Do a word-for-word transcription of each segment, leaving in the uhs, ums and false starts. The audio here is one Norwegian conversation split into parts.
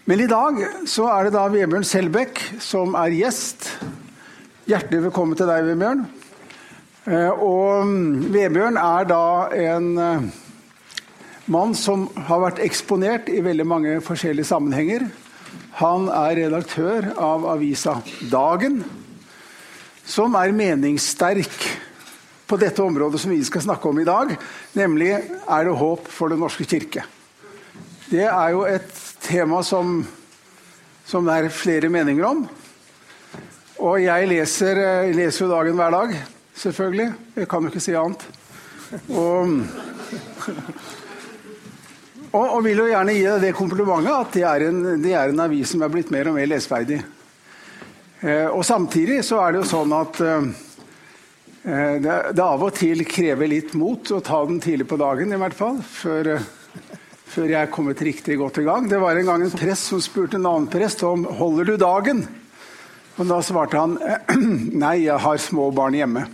Men i dag så er det da Vebjørn Selbekk som er gjest. Hjertelig velkommen til deg, Vebjørn. Og Vebjørn er da en mann som har vært eksponert i veldig mange forskjellige sammenhenger. Han er redaktør av avisa Dagen, som er meningssterk på dette området som vi skal snakke om i dag, nemlig er det håp for den norske kirke. Det er jo et tema som, som det er flere meninger om. Og jeg leser, jeg leser jo Dagen hver dag, selvfølgelig. Jeg kan jo ikke si annet. Og, og, og vil jo gjerne gi deg det komplimentet at det er, en, det er en avis som er blitt mer og mer lesverdig. Eh, og samtidig så er det jo sånn at eh, det, det av og til krever litt mot å ta den tidlig på dagen i hvert fall, før... før jeg er kommet riktig godt i gang. Det var en gang en prest som spurte en annen prest om «Holder du dagen?» Og da svarte han «Nei, jeg har små barn hjemme».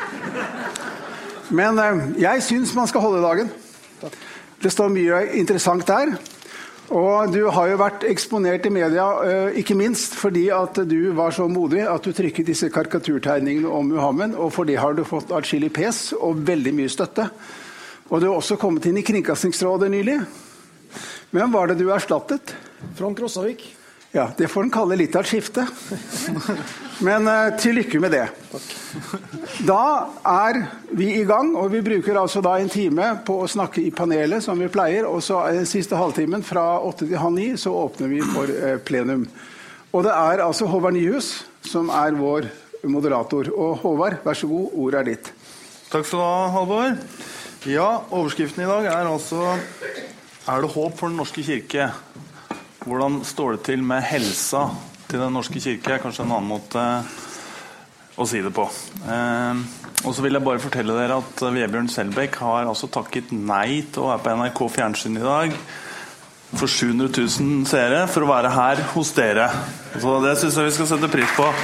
Men jeg synes man skal holde dagen. Det står mye interessant der. Og du har jo vært eksponert i media, ikke minst fordi at du var så modig at du trykket disse karikaturtegningene om Muhammed, og for det har du fått atskillig pes og veldig mye støtte. Og du har også kommet inn i Kringkastingsrådet nylig. Hvem var det du erstattet? Frank Rossavik. Ja, det får en kalle litt av et skifte. Men uh, til lykke med det. Takk. Da er vi i gang, og vi bruker altså da en time på å snakke i panelet, som vi pleier, og så er den siste halvtimen fra åtte til halv ni, så åpner vi for uh, plenum. Og det er altså Håvard Nyhus som er vår moderator. Og Håvard, vær så god, ordet er ditt. Takk skal du ha, Halvor. Ja, overskriften i dag er altså «Er det håp for den norske kirke?» Hvordan står det til med helsa til den norske kirke? Kanskje en annen måte å si det på. Eh, og så vil jeg bare fortelle dere at Vebjørn Selbekk har altså takket nei til å være på N R K Fjernsyn i dag for sju hundre tusen seere for å være her hos dere. Så det synes jeg vi skal sette pris på.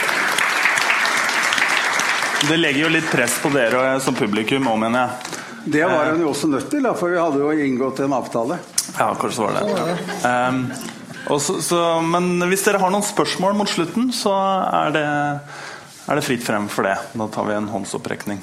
Det legger jo litt press på dere som publikum, om mener jeg. Det var han jo også nødt til, for vi hadde jo inngått en avtale. Ja, kanskje var det. Um, og så, så, men hvis dere har noen spørsmål mot slutten, så er det, er det fritt frem for det. Da tar vi en håndsopprekning.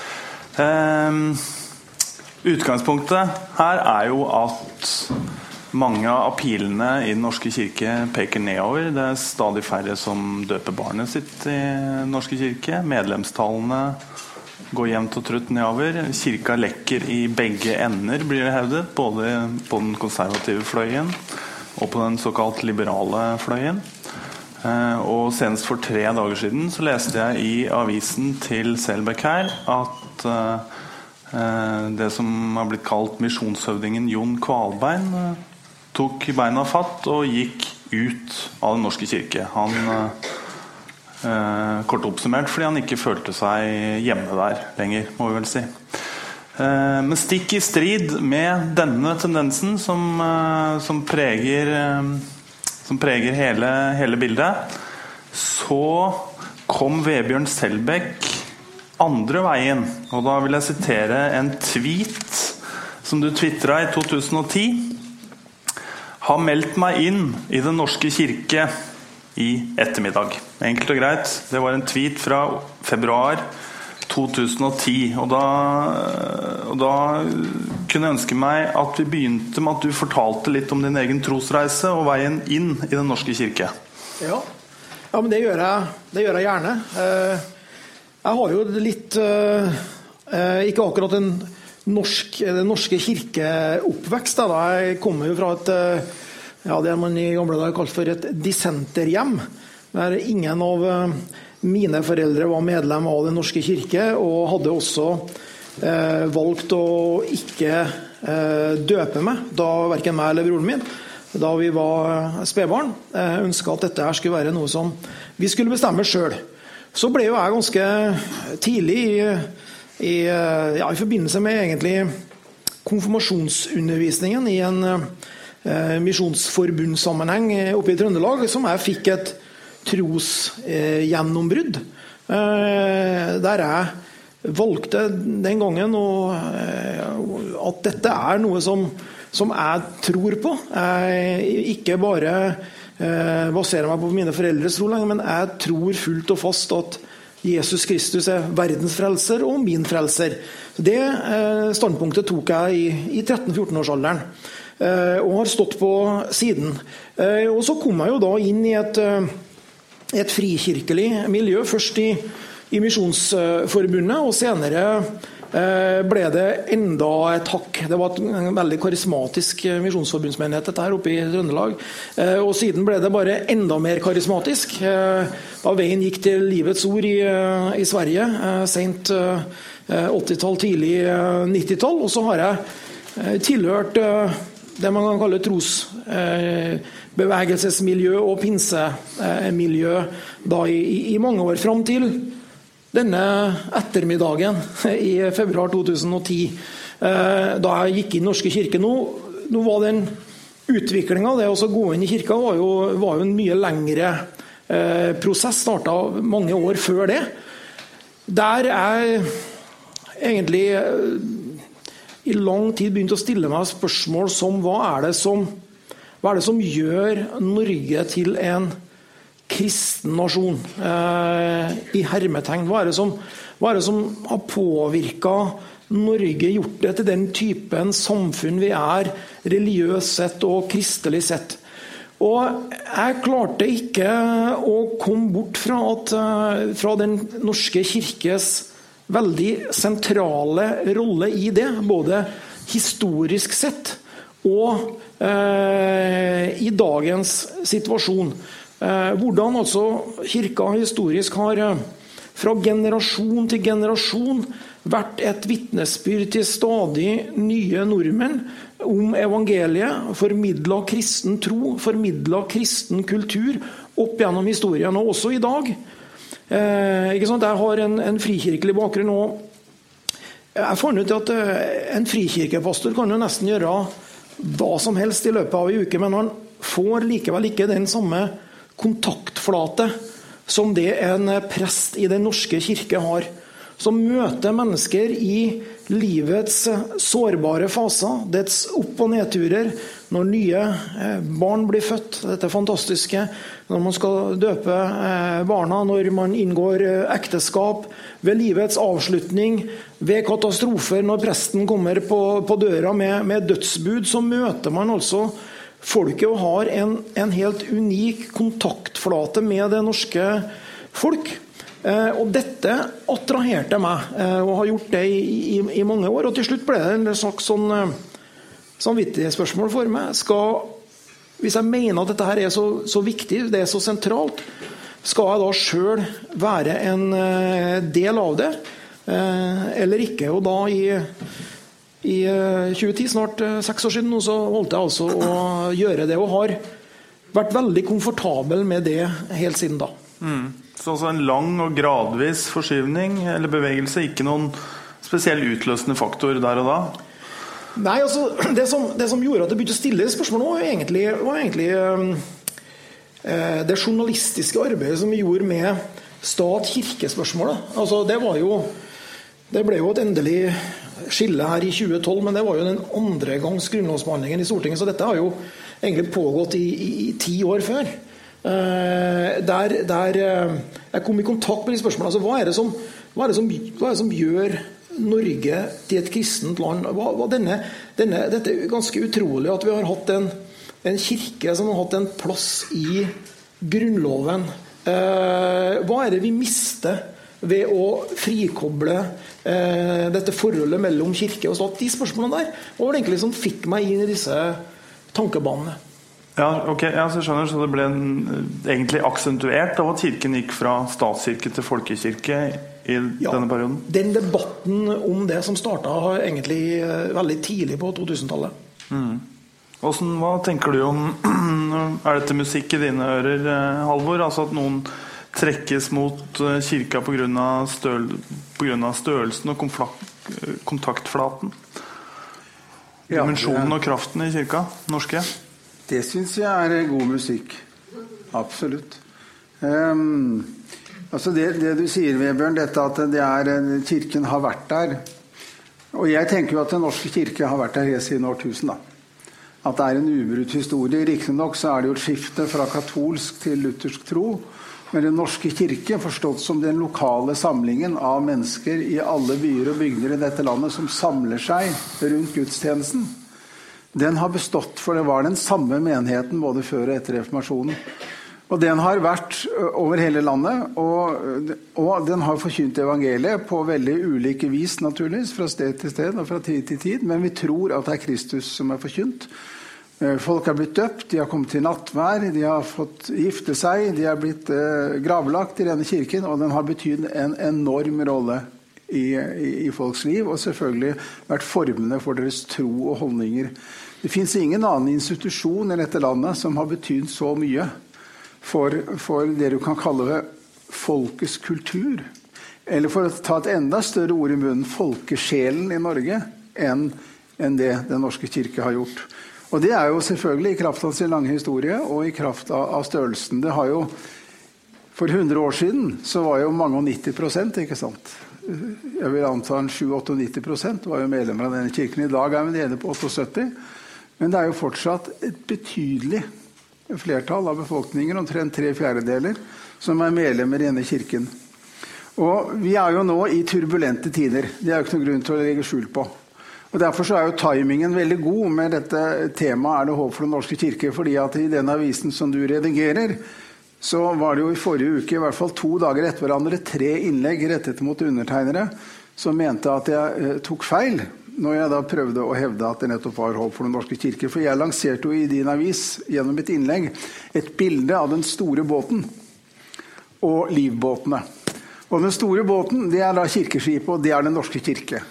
Um, utgangspunktet her er jo at mange av pilene i den norske kirke peker nedover. Det er stadig færre som døper barnet sitt i den norske kirke. Medlemstallene går jevnt og trutt nedover. Kirka lekker i begge ender, blir det hevdet, både på den konservative fløyen og på den såkalt liberale fløyen. Og senest for tre dager siden så leste jeg i avisen til Selbekk her at det som har blitt kalt misjonshøvdingen Jon Kvalbein tok beina fatt og gikk ut av den norske kirke. Han Eh, kort oppsummert fordi han ikke følte seg hjemme der lenger, må vi vel si. Eh, men stikk i strid med denne tendensen som, eh, som preger, eh, som preger hele, hele bildet, så kom Vebjørn Selbekk andre veien. Og da vil jeg sitere en tweet som du twitteret i to tusen og ti. «Har meldt meg inn i den norske kirke i ettermiddag». Enkelt og greit. Det var en tweet fra februar to tusen og ti. Og da, og da kunne jeg ønske meg at vi begynte med at du fortalte litt om din egen trosreise og veien inn i den norske kirke. Ja, ja men det gjør jeg, det gjør jeg gjerne. Jeg har jo litt, ikke akkurat en norsk, den norske kirkeoppvekst. Da. Jeg kommer jo fra et, ja, det man i gamle dager kalt for et dissenterhjem, der ingen av mine foreldre var medlem av den norske kirke, og hadde også eh, valgt å ikke eh, døpe meg, da hverken meg eller broren min, da vi var spedbarn. Jeg ønsket at dette her skulle være noe som vi skulle bestemme selv. Så ble jo jeg ganske tidlig i, i, ja, i forbindelse med egentlig konfirmasjonsundervisningen i en eh, misjonsforbundssammenheng oppe i Trøndelag, som jeg fikk et trosgjennombrudd, eh, der jeg valgte den gangen og, eh, at dette er noe som, som jeg tror på. Jeg ikke bare eh, baserer meg på mine foreldres tro lenger, men jeg tror fullt og fast at Jesus Kristus er verdens frelser og min frelser. Det eh, standpunktet tok jeg i, i tretten-fjorten-årsalderen, eh, og har stått på siden. Eh, og så kom jeg jo da inn i et, et frikirkelig miljø, først i, i Misjonsforbundet, og senere ble det enda et hakk. Det var en veldig karismatisk misjonsforbundsmenighet dette her oppe i Trøndelag, og siden ble det bare enda mer karismatisk da veien gikk til Livets Ord i, i Sverige sent åttitall, tidlig nittitall, og så har jeg tilhørt det man kan kalle tros bevegelsesmiljø og pinsemiljø da i, i mange år frem til denne ettermiddagen i februar to tusen og ti, da jeg gikk inn i Norske kirke. Nå, nå var den utviklingen av det å gå inn i kirka var jo, var jo en mye lengre eh, prosess, startet mange år før det. Der jeg egentlig i lang tid begynte å stille meg spørsmål som hva er det som, hva er det som gjør Norge til en kristen nasjon eh, i hermetegn. Hva er det som, hva er det som har påvirket Norge, gjort det til den typen samfunn vi er, religiøst sett og kristelig sett? Og jeg klarte ikke å komme bort fra, at, fra den norske kirkes veldig sentrale rolle i det, både historisk sett og eh, i dagens situasjon. Hvordan altså kirka historisk har fra generasjon til generasjon vært et vitnesbyrd til stadig nye nordmenn om evangeliet, formidlet kristen tro, formidlet kristen kultur opp gjennom historien, og også i dag. Eh, ikke sant? Jeg har en, en frikirkelig bakgrunn, og jeg fant ut at en frikirkepastor kan jo nesten gjøre hva som helst i løpet av en uke, men han får likevel ikke den samme kontaktflate som det en prest i den norske kirke har, som møter mennesker i livets sårbare faser, dets opp- og nedturer, når nye barn blir født, dette fantastiske, når man skal døpe barna, når man inngår ekteskap, ved livets avslutning, ved katastrofer, når presten kommer på, på døra med, med dødsbud, så møter man altså folket og har en, en helt unik kontaktflate med det norske folk. Eh, og dette attraherte meg, eh, og har gjort det i, i, i mange år. Og til slutt ble det en slags sånn eh, samvittighetsspørsmål for meg. Skal, hvis jeg mener at dette her er så, så viktig, det er så sentralt, skal jeg da selv være en eh, del av det, eh, eller ikke? Og da i I tjue ti, snart seks år siden, så holdt jeg altså å gjøre det, og har vært veldig komfortabel med det helt siden da. Mm. Så altså en lang og gradvis forskyvning eller bevegelse, ikke noen spesiell utløsende faktor der og da? Nei, altså, det som, det som gjorde at det begynte å stille spørsmål nå, var egentlig, var egentlig eh, det journalistiske arbeidet som vi gjorde med stat-kirkespørsmålet. Altså, det var jo Det ble jo et endelig skille her i tjue tolv, men det var jo den andre gangs grunnlovsbehandlingen i Stortinget, så dette har jo egentlig pågått i, i, i ti år før. Eh, der, der jeg kom i kontakt med de spørsmålene, altså hva er det som, hva er det som, hva er det som gjør Norge til et kristent land? Hva, hva denne, denne, dette er ganske utrolig at vi har hatt en, en kirke som har hatt en plass i grunnloven. Eh, hva er det vi mister ved å frikoble eh, dette forholdet mellom kirke og stat? De spørsmålene der var det egentlig som fikk meg inn i disse tankebanene. Ja, ok, ja, så skjønner, så det ble en, egentlig aksentuert av at kirken gikk fra statskirke til folkekirke i ja, denne perioden? Den debatten om det som startet egentlig veldig tidlig på totusentallet. Mm. Hvordan, hva tenker du om, er dette musikk i dine ører, Halvor? Altså at noen trekkes mot kirka på grunn av, støl, på grunn av størrelsen og kontaktflaten? Dimensjonen og kraften i kirka, norske? Det synes jeg er god musikk. Absolutt. Um, altså det, det du sier, Vebjørn, dette at det er, kirken har vært der. Og jeg tenker jo at den norske kirke har vært der helt siden årtusen da. at det er en ubrutt historie. Riktignok så er det jo et skifte fra katolsk til luthersk tro, men den norske kirke, forstått som den lokale samlingen av mennesker i alle byer og bygder i dette landet som samler seg rundt gudstjenesten, den har bestått, for det var den samme menigheten både før og etter reformasjonen. Og den har vært over hele landet, og, og den har forkynt evangeliet på veldig ulike vis, naturligvis, fra sted til sted og fra tid til tid, men vi tror at det er Kristus som er forkynt. Folk har blitt døpt, de har kommet til nattvær, de har fått gifte seg, de har blitt eh, gravlagt i denne kirken, og den har betydd en enorm rolle i, i, i folks liv, og selvfølgelig vært formende for deres tro og holdninger. Det finnes ingen annen institusjon i dette landet som har betydd så mye for, for det du kan kalle det folkets kultur, eller for å ta et enda større ord i munnen, folkesjelen i Norge, enn, enn det den norske kirke har gjort. Og det er jo selvfølgelig i kraft av sin lange historie og i kraft av, av størrelsen. Det har jo, for hundre år siden så var jo mange og nitti prosent, ikke sant? Jeg vil anta en sju til nitti prosent var jo medlemmer av denne kirken. I dag er vi nede på syttiåtte, men det er jo fortsatt et betydelig flertall av befolkningen, omtrent tre fjerdedeler, som er medlemmer i denne kirken. Og vi er jo nå i turbulente tider. Det er jo ikke noe grunn til å legge skjul på. Og derfor så er jo timingen veldig god med dette temaet Er det håp for den norske kirke, fordi at i den avisen som du redigerer, så var det jo i forrige uke, i hvert fall to dager etter hverandre, tre innlegg rettet mot undertegnere, som mente at jeg eh, tok feil, når jeg da prøvde å hevde at det nettopp var håp for den norske kirke. For jeg lanserte jo i din avis, gjennom et innlegg, et bilde av den store båten og livbåtene. Og den store båten, det er da kirkeskipet, og det er den norske kirke.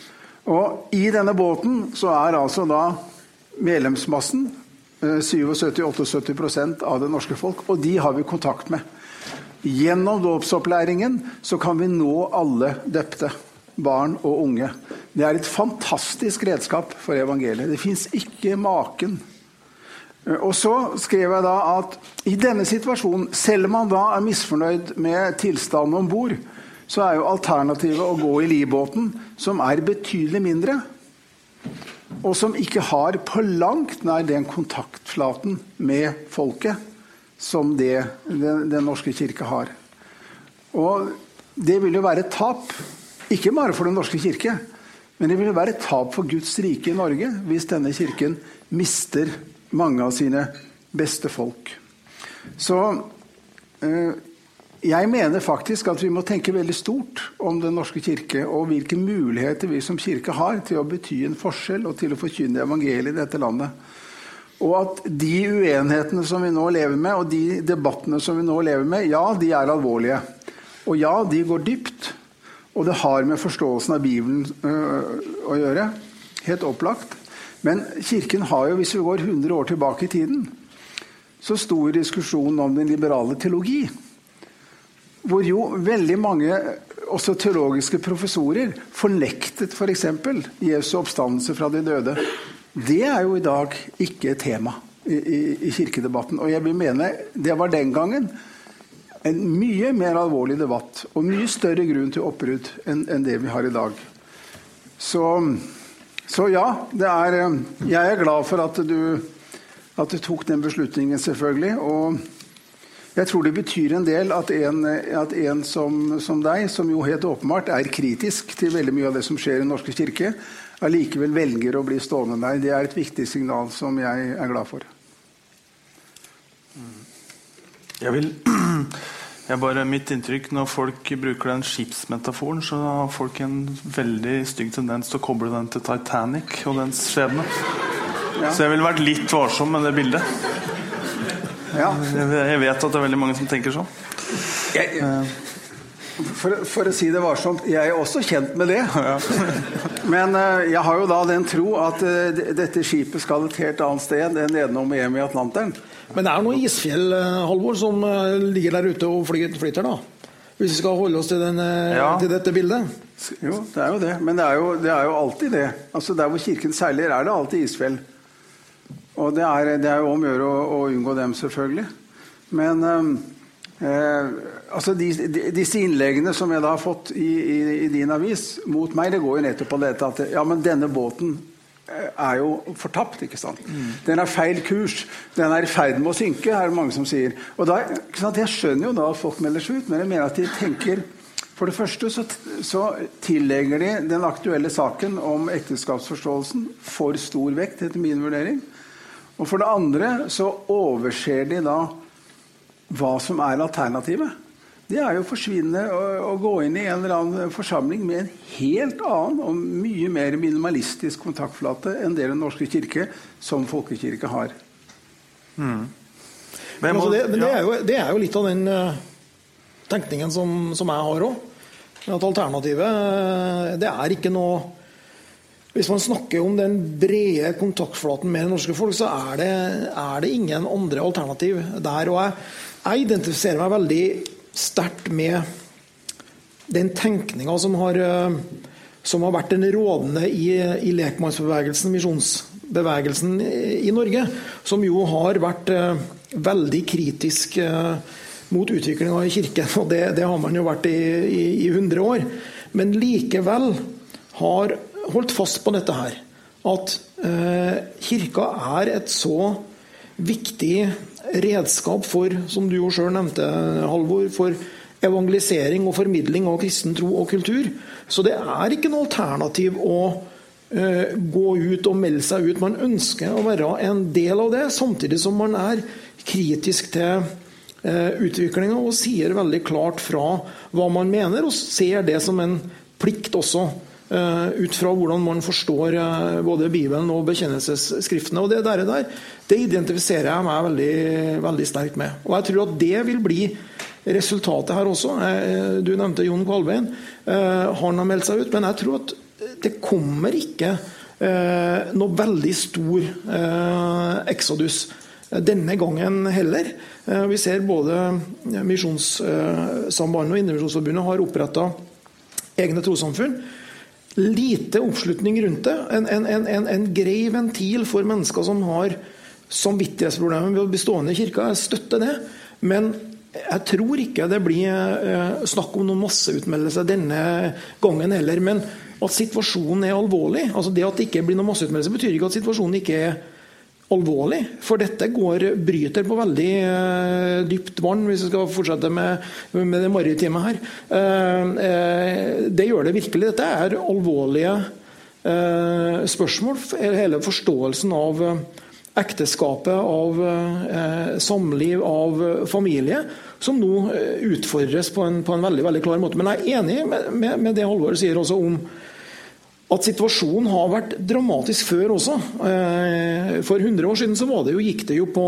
Og i denne båten så er altså da medlemsmassen syttisju til syttiåtte prosent av det norske folk, og de har vi kontakt med. Gjennom dåpsopplæringen så kan vi nå alle døpte, barn og unge. Det er et fantastisk redskap for evangeliet. Det finnes ikke maken. Og så skrev jeg da at i denne situasjonen, selv om man da er misfornøyd med tilstanden ombord, så er jo alternativet å gå i livbåten, som er betydelig mindre, og som ikke har på langt nær den kontaktflaten med folket som det den, den norske kirke har. Og det vil jo være et tap, ikke bare for den norske kirke, men det vil jo være et tap for Guds rike i Norge, hvis denne kirken mister mange av sine beste folk. Så eh, jeg mener faktisk at vi må tenke veldig stort om den norske kirke, og hvilke muligheter vi som kirke har til å bety en forskjell og til å forkynne evangeliet i dette landet. Og at de uenighetene som vi nå lever med, og de debattene som vi nå lever med, ja, de er alvorlige. Og ja, de går dypt, og det har med forståelsen av Bibelen øh, å gjøre, helt opplagt. Men kirken har jo, hvis vi går hundre år tilbake i tiden, så stor diskusjon om den liberale teologi, hvor jo veldig mange, også teologiske professorer, fornektet for eksempel Jesu oppstandelse fra de døde. Det er jo i dag ikke et tema i, i, i kirkedebatten, og jeg vil mene det var den gangen en mye mer alvorlig debatt, og mye større grunn til oppbrudd enn, enn det vi har i dag. Så, så ja, det er, jeg er glad for at du, at du tok den beslutningen selvfølgelig, og jeg tror det betyr en del at en, at en som, som deg, som jo helt åpenbart er kritisk til veldig mye av det som skjer i Den norske kirke, allikevel velger å bli stående der. Det er et viktig signal som jeg er glad for. Jeg vil... Jeg bare, mitt inntrykk, når folk bruker den skipsmetaforen, så har folk en veldig stygg tendens til å koble den til Titanic og dens skjebne. Ja. Så jeg ville vært litt varsom med det bildet. Ja. Jeg vet at det er veldig mange som tenker sånn. Jeg, for, for å si det varsomt, jeg er også kjent med det. Ja. Men uh, jeg har jo da den tro at uh, dette skipet skal et helt annet sted enn nedenom hjem i Atlanteren. Men det er noen isfjell, Halvor, som uh, ligger der ute og flyter da. Hvis vi skal holde oss til, den, uh, ja. til dette bildet. Jo, det er jo det. Men det er jo, det er jo alltid det. Altså der hvor kirken seiler er det alltid isfjell. Og det er, det er jo om å gjøre å, å unngå dem selvfølgelig. Men eh, altså de, de, disse innleggene som jeg da har fått i, i, i din avis mot meg, det går jo nettopp på dette at ja, men denne båten er jo fortapt, ikke sant? Mm. Den er feil kurs, den er i ferd med å synke, er det mange som sier. Og da, ikke sant? Jeg skjønner jo da at folk melder seg ut, men jeg mener at de tenker, for det første så, så tillegger de den aktuelle saken om ekteskapsforståelsen for stor vekt, etter min vurdering. Og for det andre så overser de da hva som er alternativet. Det er jo forsvinnende å, å gå inn i en eller annen forsamling med en helt annen og mye mer minimalistisk kontaktflate enn det den norske kirke som folkekirke har. Mm. Men, altså det, men det, er jo, det er jo litt av den uh, tenkningen som, som jeg har også. At alternativet, uh, det er ikke noe... Hvis man snakker om den brede kontaktflaten med det norske folk, så er det, er det ingen andre alternativ der. Og jeg, jeg identifiserer meg veldig sterkt med den tenkningen som har, som har vært den rådende i, i lekmannsbevegelsen, misjonsbevegelsen i Norge, som jo har vært veldig kritisk mot utviklingen i kirken, og det, det har man jo vært i, i, i hundre år. Men likevel har holdt fast på dette her, at eh, kirka er et så viktig redskap for, som du jo selv nevnte, Halvor, for evangelisering og formidling av kristen tro og kultur. Så det er ikke noe alternativ å eh, gå ut og melde seg ut. Man ønsker å være en del av det, samtidig som man er kritisk til eh, utviklingen og sier veldig klart fra hva man mener, og ser det som en plikt også, Uh, ut fra hvordan man forstår uh, både Bibelen og bekjennelsesskriftene, og det der, der det identifiserer jeg meg veldig, veldig sterkt med, og jeg tror at det vil bli resultatet her også. uh, du nevnte Jon Kvalbein, uh, han har meldt seg ut, men jeg tror at det kommer ikke uh, noe veldig stor uh, exodus denne gangen heller. uh, vi ser både Misjonssambandet og Indremisjonsforbundet har opprettet egne trossamfunn. Lite oppslutning rundt det, en, en, en, en grei ventil for mennesker som har samvittighetsproblemer ved å bli stående i kirka. Jeg støtter det, men jeg tror ikke det blir eh, snakk om noen masseutmeldelse denne gangen heller, men at situasjonen er alvorlig. Altså det at det ikke blir noen masseutmeldelse betyr ikke at situasjonen ikke er alvorlig, for dette går, bryter på veldig uh, dypt vann, hvis vi skal fortsette med, med det maritime her. Uh, uh, det gjør det virkelig. Dette er alvorlige uh, spørsmål. Hele forståelsen av uh, ekteskapet, av uh, samliv, av uh, familie, som nå uh, utfordres på en, på en veldig, veldig klar måte. Men jeg er enig med, med, med det Halvor sier også om at situasjonen har vært dramatisk før også. For hundre år siden så var det jo, gikk det jo på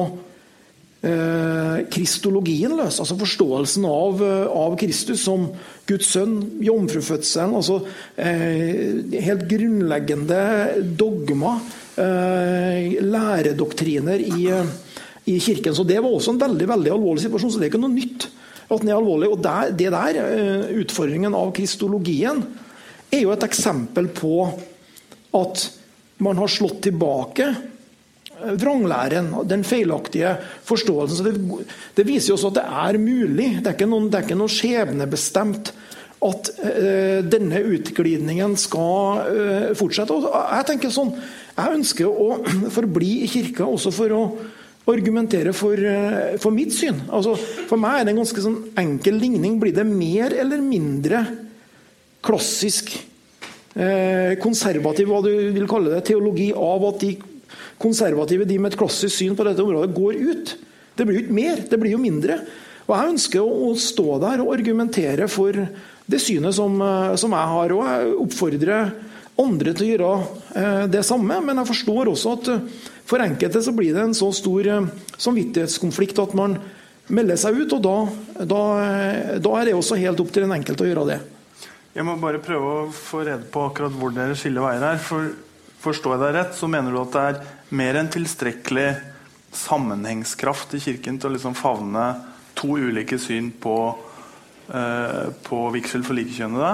eh, kristologien løs, altså forståelsen av, av Kristus som Guds sønn, jomfrufødselen, altså eh, helt grunnleggende dogma, eh, læredoktriner i, i kirken. Så det var også en veldig, veldig alvorlig situasjon, så det er ikke noe nytt at den er alvorlig. Og der, det der, utfordringen av kristologien, er jo et eksempel på at man har slått tilbake vranglæren, den feilaktige forståelsen. Så det, det viser jo også at det er mulig, det er ikke noen, det er ikke noe skjebnebestemt at uh, denne utglidningen skal uh, fortsette. Og jeg tenker sånn, jeg ønsker å forbli i kirka også for å argumentere for, uh, for mitt syn. Altså, for meg er det en ganske sånn enkel ligning. Blir det mer eller mindre klassisk eh, konservativ, hva du vil kalle det, teologi av at de konservative, de med et klassisk syn på dette området, går ut? Det blir jo ikke mer, det blir jo mindre. Og jeg ønsker å, å stå der og argumentere for det synet som, som jeg har, og jeg oppfordrer andre til å gjøre eh, det samme, men jeg forstår også at for enkelte så blir det en så stor eh, samvittighetskonflikt at man melder seg ut, og da, da, da er det også helt opp til den enkelte å gjøre det. Jeg må bare prøve å få rede på akkurat hvor dere skiller veier her. For, forstår jeg deg rett, så mener du at det er mer enn tilstrekkelig sammenhengskraft i kirken til å liksom favne to ulike syn på, eh, på vigsel for likekjønnede?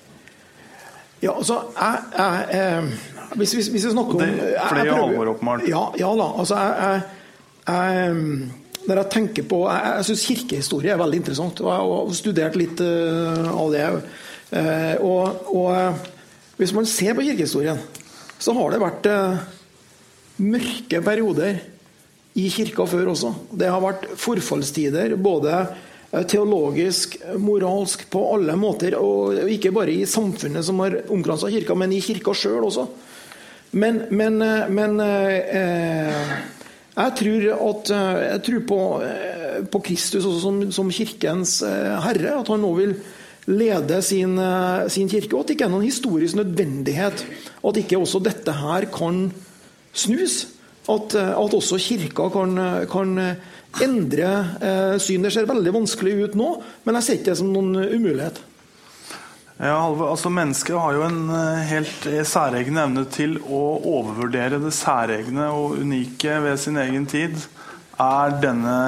Ja, altså, jeg, jeg, jeg, hvis, hvis, hvis jeg snakker om... Det, for det er alvor oppmål. Ja, ja da, altså, jeg, jeg, jeg, når jeg tenker på... Jeg, jeg synes kirkehistorie er veldig interessant, og jeg har studert litt uh, av det. Uh, og, og uh, hvis man ser på kirkehistorien, så har det vært eh, mørke perioder i kirka før også. Det har vært forfallstider, både teologisk, moralsk, på alle måter, og ikke bare i samfunnet som har omkranset kirka, men i kirka selv også. Men, men, men eh, jeg tror at jeg tror på, på Kristus også som, som kirkens herre, at han nå vil lede sin, sin kirke, og at det ikke er noen historisk nødvendighet, og at ikke også dette her kan snus, at, at også kirka kan, kan endre eh, syn. Det ser veldig vanskelig ut nå, men jeg ser ikke det som noen umulighet. Ja, altså mennesket har jo en helt særegen evne til å overvurdere det særegne og unike ved sin egen tid. Er denne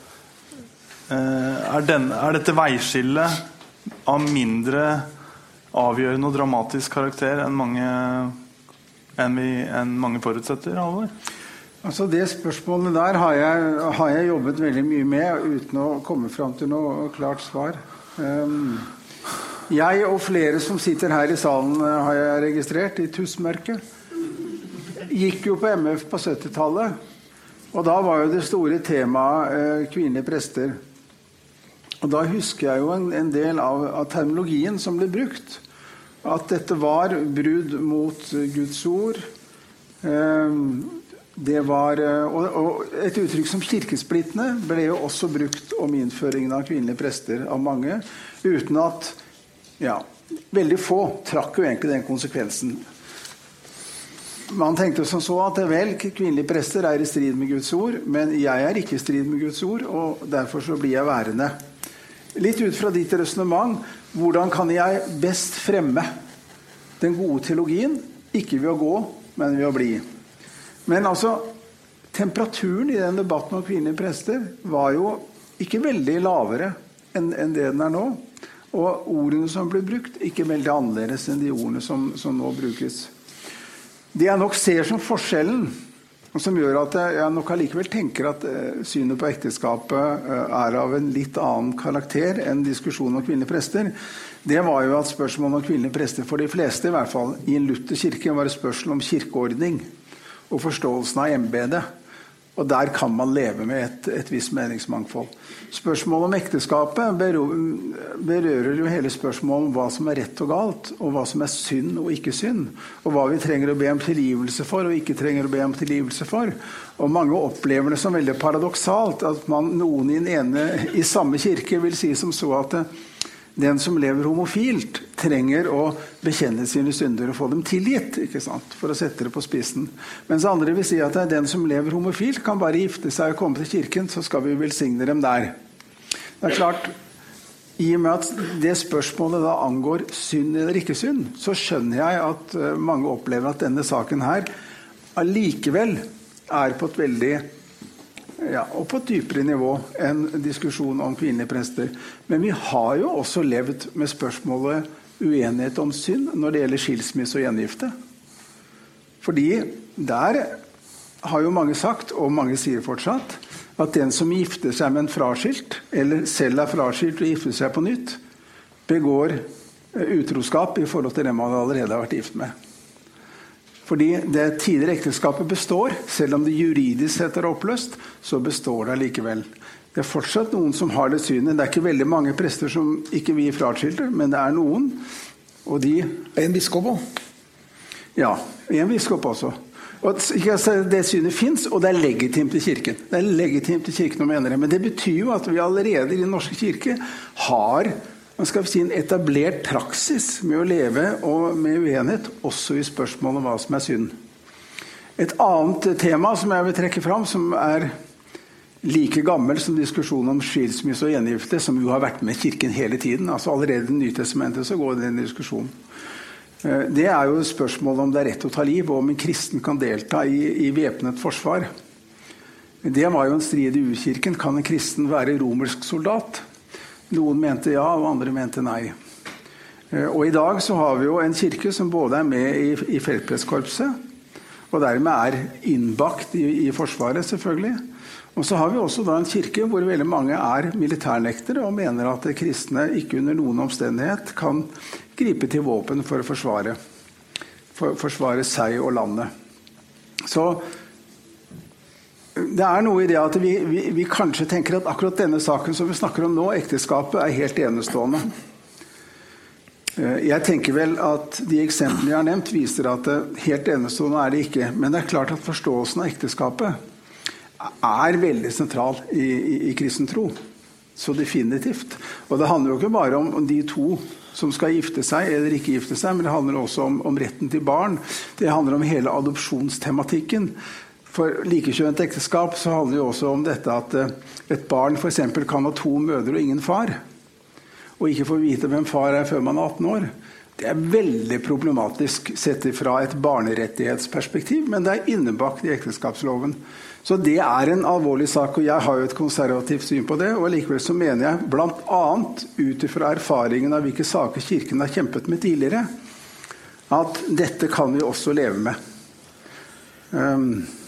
er, denne, er dette veiskillet av mindre avgjørende og dramatisk karakter enn mange, enn vi, enn mange forutsetter, Halvor? Altså det spørsmålet der har jeg, har jeg jobbet veldig mye med uten å komme frem til noe klart svar. Um, jeg og flere som sitter her i salen har jeg registrert i tussmørket, gikk jo på M F på syttitallet, og da var jo det store temaet eh, kvinnelige prester. Og da husker jeg jo en, en del av, av terminologien som ble brukt, at dette var brudd mot Guds ord, um, det var, og, og et uttrykk som kirkesplittende ble jo også brukt om innføringen av kvinnelige prester av mange, uten at, ja, veldig få trakk jo egentlig den konsekvensen. Man tenkte som så at vel, kvinnelige prester er i strid med Guds ord, men jeg er ikke i strid med Guds ord, og derfor så blir jeg værende. Litt ut fra ditt resonemang, hvordan kan jeg best fremme den gode teologien, ikke ved å gå, men ved å bli? Men altså, temperaturen i den debatten om kvinnelige prester var jo ikke veldig lavere enn, enn det den er nå. Og ordene som ble brukt, ikke veldig annerledes enn de ordene som, som nå brukes. Det jeg nok ser som forskjellen, og som gjør at jeg nok allikevel tenker at uh, synet på ekteskapet uh, er av en litt annen karakter enn diskusjonen om kvinnelige prester, det var jo at spørsmålet om kvinnelige prester for de fleste, i hvert fall i en Luther kirke, var et spørsmål om kirkeordning og forståelsen av embedet. Og der kan man leve med et, et visst meningsmangfold. Spørsmålet om ekteskapet berører jo hele spørsmålet om hva som er rett og galt, og hva som er synd og ikke synd, og hva vi trenger å be om tilgivelse for og ikke trenger å be om tilgivelse for. Og mange opplever det som veldig paradoksalt at man, noen i, den ene, i samme kirke vil si som så at den som lever homofilt trenger å bekjenne sine synder og få dem tilgitt, ikke sant? For å sette det på spissen. Mens andre vil si at den som lever homofilt kan bare gifte seg og komme til kirken, så skal vi velsigne dem der. Det er klart, i og med at det spørsmålet da angår synd eller ikke synd, så skjønner jeg at mange opplever at denne saken her allikevel er på et veldig Ja, og på et dypere nivå enn diskusjon om kvinnelige prester. Men vi har jo også levd med spørsmålet uenighet om synd når det gjelder skilsmisse og gjengifte. Fordi der har jo mange sagt, og mange sier fortsatt, at den som gifter seg med en fraskilt, eller selv er fraskilt og gifter seg på nytt, begår utroskap i forhold til det man allerede har vært gift med. Fordi det tidligere ekteskapet består, selv om det juridisk sett er oppløst, så består det likevel. Det er fortsatt noen som har det synet. Det er ikke veldig mange prester som ikke vil fraskilte, men det er noen. Og de... En biskop også? Ja, en biskop også. Og det synet finnes, og det er legitimt i kirken. Det er legitimt i kirken å mene det. Men det betyr jo at vi allerede i den norske kirke har... Man skal si en etablert praksis med å leve og med uenighet, også i spørsmålet om hva som er synd. Et annet tema som jeg vil trekke fram, som er like gammel som diskusjonen om skilsmisse og gjengifte, som jo har vært med kirken hele tiden, altså allerede i Nytestamentet så går det en diskusjon. Det er jo spørsmålet om det er rett å ta liv, og om en kristen kan delta i, i væpnet forsvar. Det var jo en strid i U-kirken. Kan en kristen være romersk soldat? Noen mente ja, og andre mente nei. Og i dag så har vi jo en kirke som både er med i, i feltprestkorpset, og dermed er innbakt i, i forsvaret selvfølgelig. Og så har vi også da en kirke hvor veldig mange er militærnektere og mener at kristne ikke under noen omstendighet kan gripe til våpen for å forsvare. for, forsvare seg og landet. Så det er noe i det at vi, vi, vi kanskje tenker at akkurat denne saken som vi snakker om nå, ekteskapet, er helt enestående. Jeg tenker vel at de eksemplene jeg har nevnt viser at helt enestående er det ikke, men det er klart at forståelsen av ekteskapet er veldig sentral i, i, i kristen tro. Så definitivt. Og det handler jo ikke bare om de to som skal gifte seg eller ikke gifte seg, men det handler også om, om retten til barn. Det handler om hele adopsjonstematikken. For likekjønnet ekteskap så handler det jo også om dette at et barn for eksempel kan ha to mødre og ingen far, og ikke få vite hvem far er før man er atten år. Det er veldig problematisk sett fra et barnerettighetsperspektiv, men det er innebakt i ekteskapsloven. Så det er en alvorlig sak, og jeg har jo et konservativt syn på det, og likevel så mener jeg blant annet ut fra erfaringen av hvilke saker kirken har kjempet med tidligere, at dette kan vi også leve med. Um,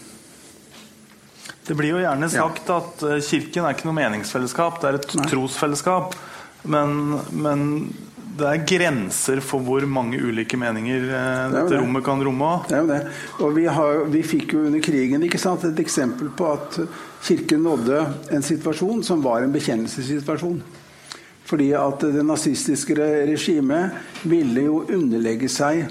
det blir jo gjerne sagt ja. At kirken er ikke noe meningsfellesskap, det er et Nei. Trosfellesskap, men, men det er grenser for hvor mange ulike meninger eh, dette rommet kan romme. Det er jo det. Og vi, har, vi fikk jo under krigen ikke sant, et eksempel på at kirken nådde en situasjon som var en bekjennelsessituasjon. Fordi at det nazistiske regimet ville jo underlegge seg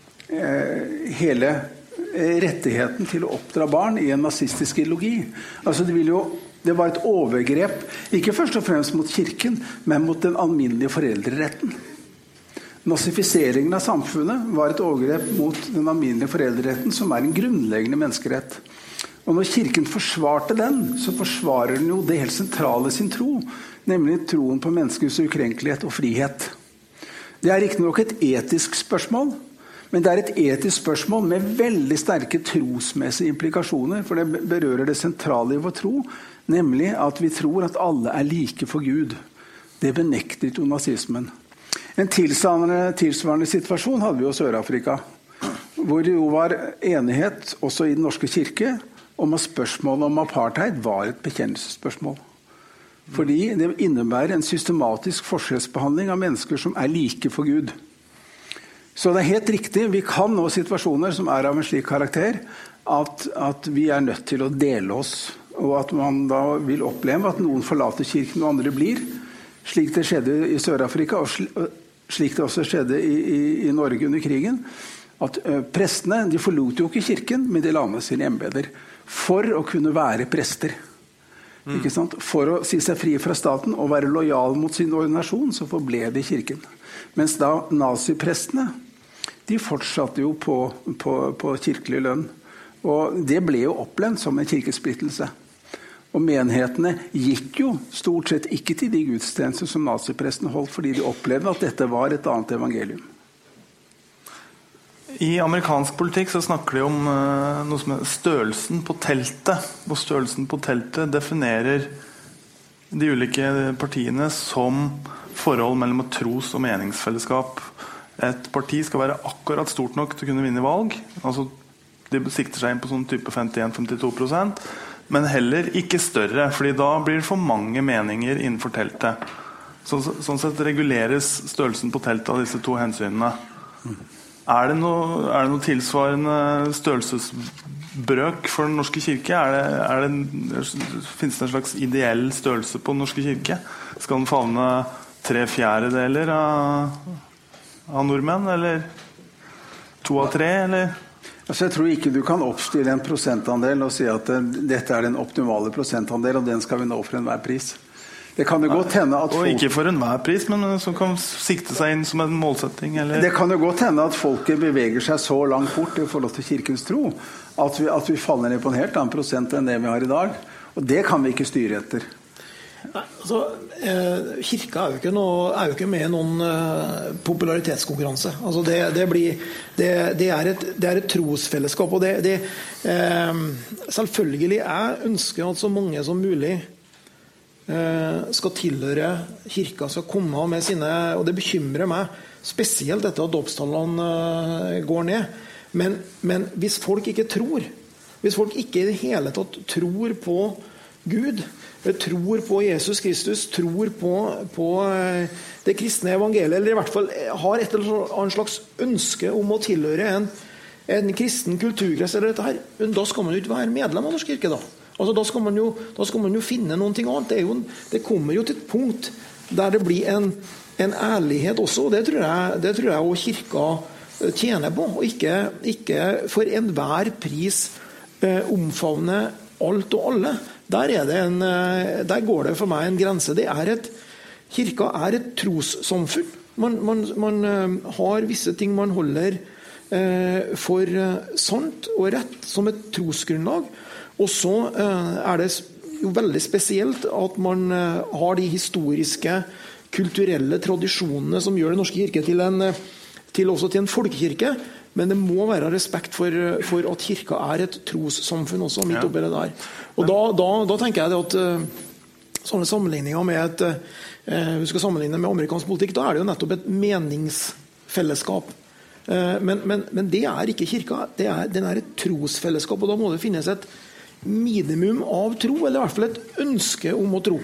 eh, hele rettigheten til å oppdra barn i en nazistisk ideologi. Altså det ville jo Det var et overgrep, ikke først og fremst mot kirken, men mot den alminnelige foreldreretten. Nazifiseringen av samfunnet var et overgrep mot den alminnelige foreldreretten, som er en grunnleggende menneskerett. Og når kirken forsvarte den, så forsvarer den jo det helt sentrale sin tro, nemlig troen på menneskets ukrenkelighet og frihet. Det er ikke nok et etisk spørsmål, men det er et etisk spørsmål med veldig sterke trosmessige implikasjoner, for det berører det sentrale i vår tro, nemlig at vi tror at alle er like for Gud. Det benektet jo nazismen. En tilsvarende, tilsvarende situasjon hadde vi jo i Sør-Afrika, hvor det jo var enighet også i den norske kirke om at spørsmålet om apartheid var et bekjennelsesspørsmål. Fordi det innebærer en systematisk forskjellsbehandling av mennesker som er like for Gud. Så det er helt riktig, vi kan nå situasjoner som er av en slik karakter at, at vi er nødt til å dele oss, og at man da vil oppleve at noen forlater kirken og andre blir, slik det skjedde i Sør-Afrika, og slik det også skjedde i, i, i Norge under krigen, at uh, prestene, de forlot jo ikke kirken, men de la ned sine embeder for å kunne være prester. Mm. Ikke sant? For å si seg fri fra staten og være lojal mot sin ordinasjon, så forble de i kirken. Mens da naziprestene, de fortsatte jo på, på, på kirkelig lønn. Og det ble jo opplevd som en kirkesplittelse. Og menighetene gikk jo stort sett ikke til de gudstjenester som nazipresten holdt, fordi de opplevde at dette var et annet evangelium. I amerikansk politikk så snakker de om uh, noe som er størrelsen på teltet. Og størrelsen på teltet definerer de ulike partiene som forhold mellom tros- og meningsfellesskap. Et parti skal være akkurat stort nok til å kunne vinne valg. Altså, de sikter seg inn på sånn type femtien til femtito prosent. Men heller ikke større, fordi da blir det for mange meninger innenfor teltet. Så, sånn sett reguleres størrelsen på teltet av disse to hensynene. Er det noe, er det noe tilsvarende størrelsesbrøk for den norske kirke? Er det, er det, finnes det en slags ideell størrelse på den norske kirke? Skal den favne tre fjerdedeler av, av nordmenn, eller to av tre, eller... Altså, jeg tror ikke du kan oppstille en prosentandel og si at dette er den optimale prosentandel, og den skal vi nå for enhver pris. Det kan jo godt hende at folk... Og ikke for enhver pris, men som kan sikte seg inn som en målsetting, eller... Det kan jo godt hende at folket beveger seg så langt bort i forhold til kirkens tro, at vi, at vi faller ned på en helt annen prosent enn det vi har i dag. Og det kan vi ikke styre etter. Nei, altså, eh, kirka er jo, ikke noe, er jo ikke med i noen eh, popularitetskonkurranse. Altså det, det, blir, det, det, er et, det er et trosfellesskap, og det, det eh, selvfølgelig er ønsket at så mange som mulig eh, skal tilhøre kirka, skal komme med sine, og det bekymrer meg spesielt etter at dåpstallene eh, går ned. Men, men hvis folk ikke tror, hvis folk ikke i det hele tatt tror på Gud, tror på Jesus Kristus, tror på, på det kristne evangeliet, eller i hvert fall har et eller annet slags ønske om å tilhøre en, en kristen kulturkrets eller dette her, men da skal man jo ikke være medlem av Norsk kirke da. Altså, da skal man jo, da skal man jo finne noe annet. Det, er jo, det kommer jo til et punkt der det blir en, en ærlighet også, og det tror jeg, det tror jeg også kirka tjener på, og ikke, ikke for enhver pris eh, omfavne alt og alle. Der, er det en, der går det for meg en grense. Det er et, kirka er et trossamfunn. Man, man, man har visse ting man holder eh, for sant og rett som et trosgrunnlag. Og så eh, er det jo veldig spesielt at man eh, har de historiske, kulturelle tradisjonene som gjør Den norske kirke til en, til også til en folkekirke. Men det må være respekt for, for at kirka er et trossamfunn også, midt oppi det der. Og da, da, da tenker jeg det at uh, sånne sammenligninger med et, uh, vi skal sammenligne med amerikansk politikk, da er det jo nettopp et meningsfellesskap. Uh, men, men, men det er ikke kirka, det er, den er et trosfellesskap, og da må det finnes et minimum av tro, eller i hvert fall et ønske om å tro.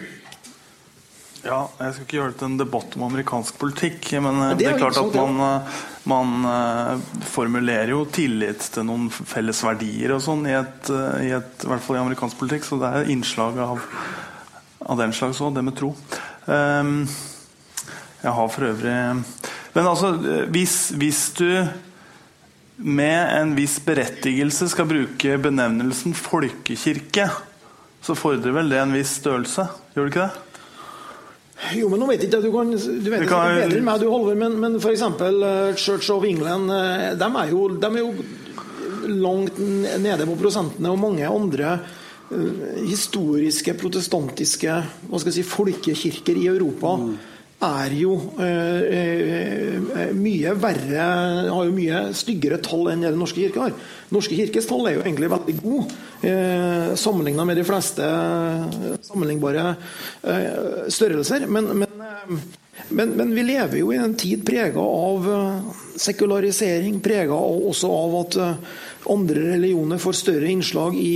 Ja, jeg skal ikke gjøre det til en debatt om amerikansk politikk, men det er, det er klart at man, man formulerer jo tillit til noen felles verdier og sånn i, et, i, et, i hvert fall i amerikansk politikk, så det er innslag av, av den slags også, det med tro. Um, jeg har for øvrig... Men altså, hvis, hvis du med en viss berettigelse skal bruke benevnelsen folkekirke, så fordrer vel det en viss størrelse, gjør det ikke det? Jo, men nå vet jeg ikke, du, kan, du vet ikke kan... bedre enn meg, du Holver, men, men for eksempel Church of England, de er, jo, de er jo langt nede på prosentene, og mange andre uh, historiske, protestantiske, hva skal jeg si, folkekirker i Europa mm. er jo uh, uh, mye verre, har jo mye styggere tall enn Den norske kirke har. Norske kirkes tall er jo egentlig veldig god, eh, sammenlignet med de fleste sammenlignbare eh, størrelser. Men, men, men, men vi lever jo i en tid preget av sekularisering, preget av, også av at andre religioner får større innslag i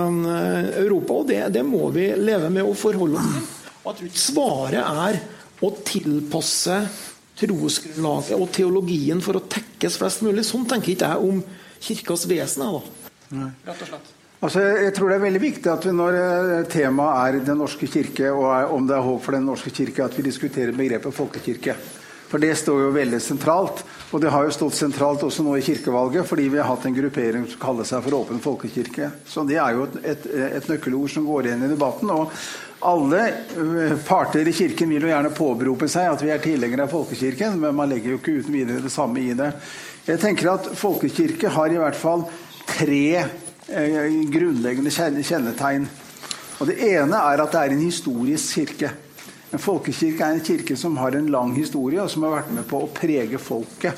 eh, Europa, og det, det må vi leve med og forholde oss til. Og jeg tror ikke svaret er å tilpasse trosgrunnlaget og teologien for å tekkes flest mulig. Sånn tenker ikke jeg om kirkas vesen er da. Rett og slett. Altså, jeg tror det er veldig viktig at vi, når temaet er Den norske kirke, og er, om det er håp for Den norske kirke, at vi diskuterer begrepet folkekirke. For det står jo veldig sentralt, og det har jo stått sentralt også nå i kirkevalget, fordi vi har hatt en gruppering som kaller seg for Åpen folkekirke. Så det er jo et, et, et nøkkelord som går igjen i debatten, og alle parter i kirken vil jo gjerne påberope seg at vi er tilhengere av folkekirken, men man legger jo ikke uten videre det samme i det. Jeg tenker at folkekirke har i hvert fall tre eh, grunnleggende kjennetegn. Og det ene er at det er en historisk kirke. En folkekirke er en kirke som har en lang historie, og som har vært med på å prege folket.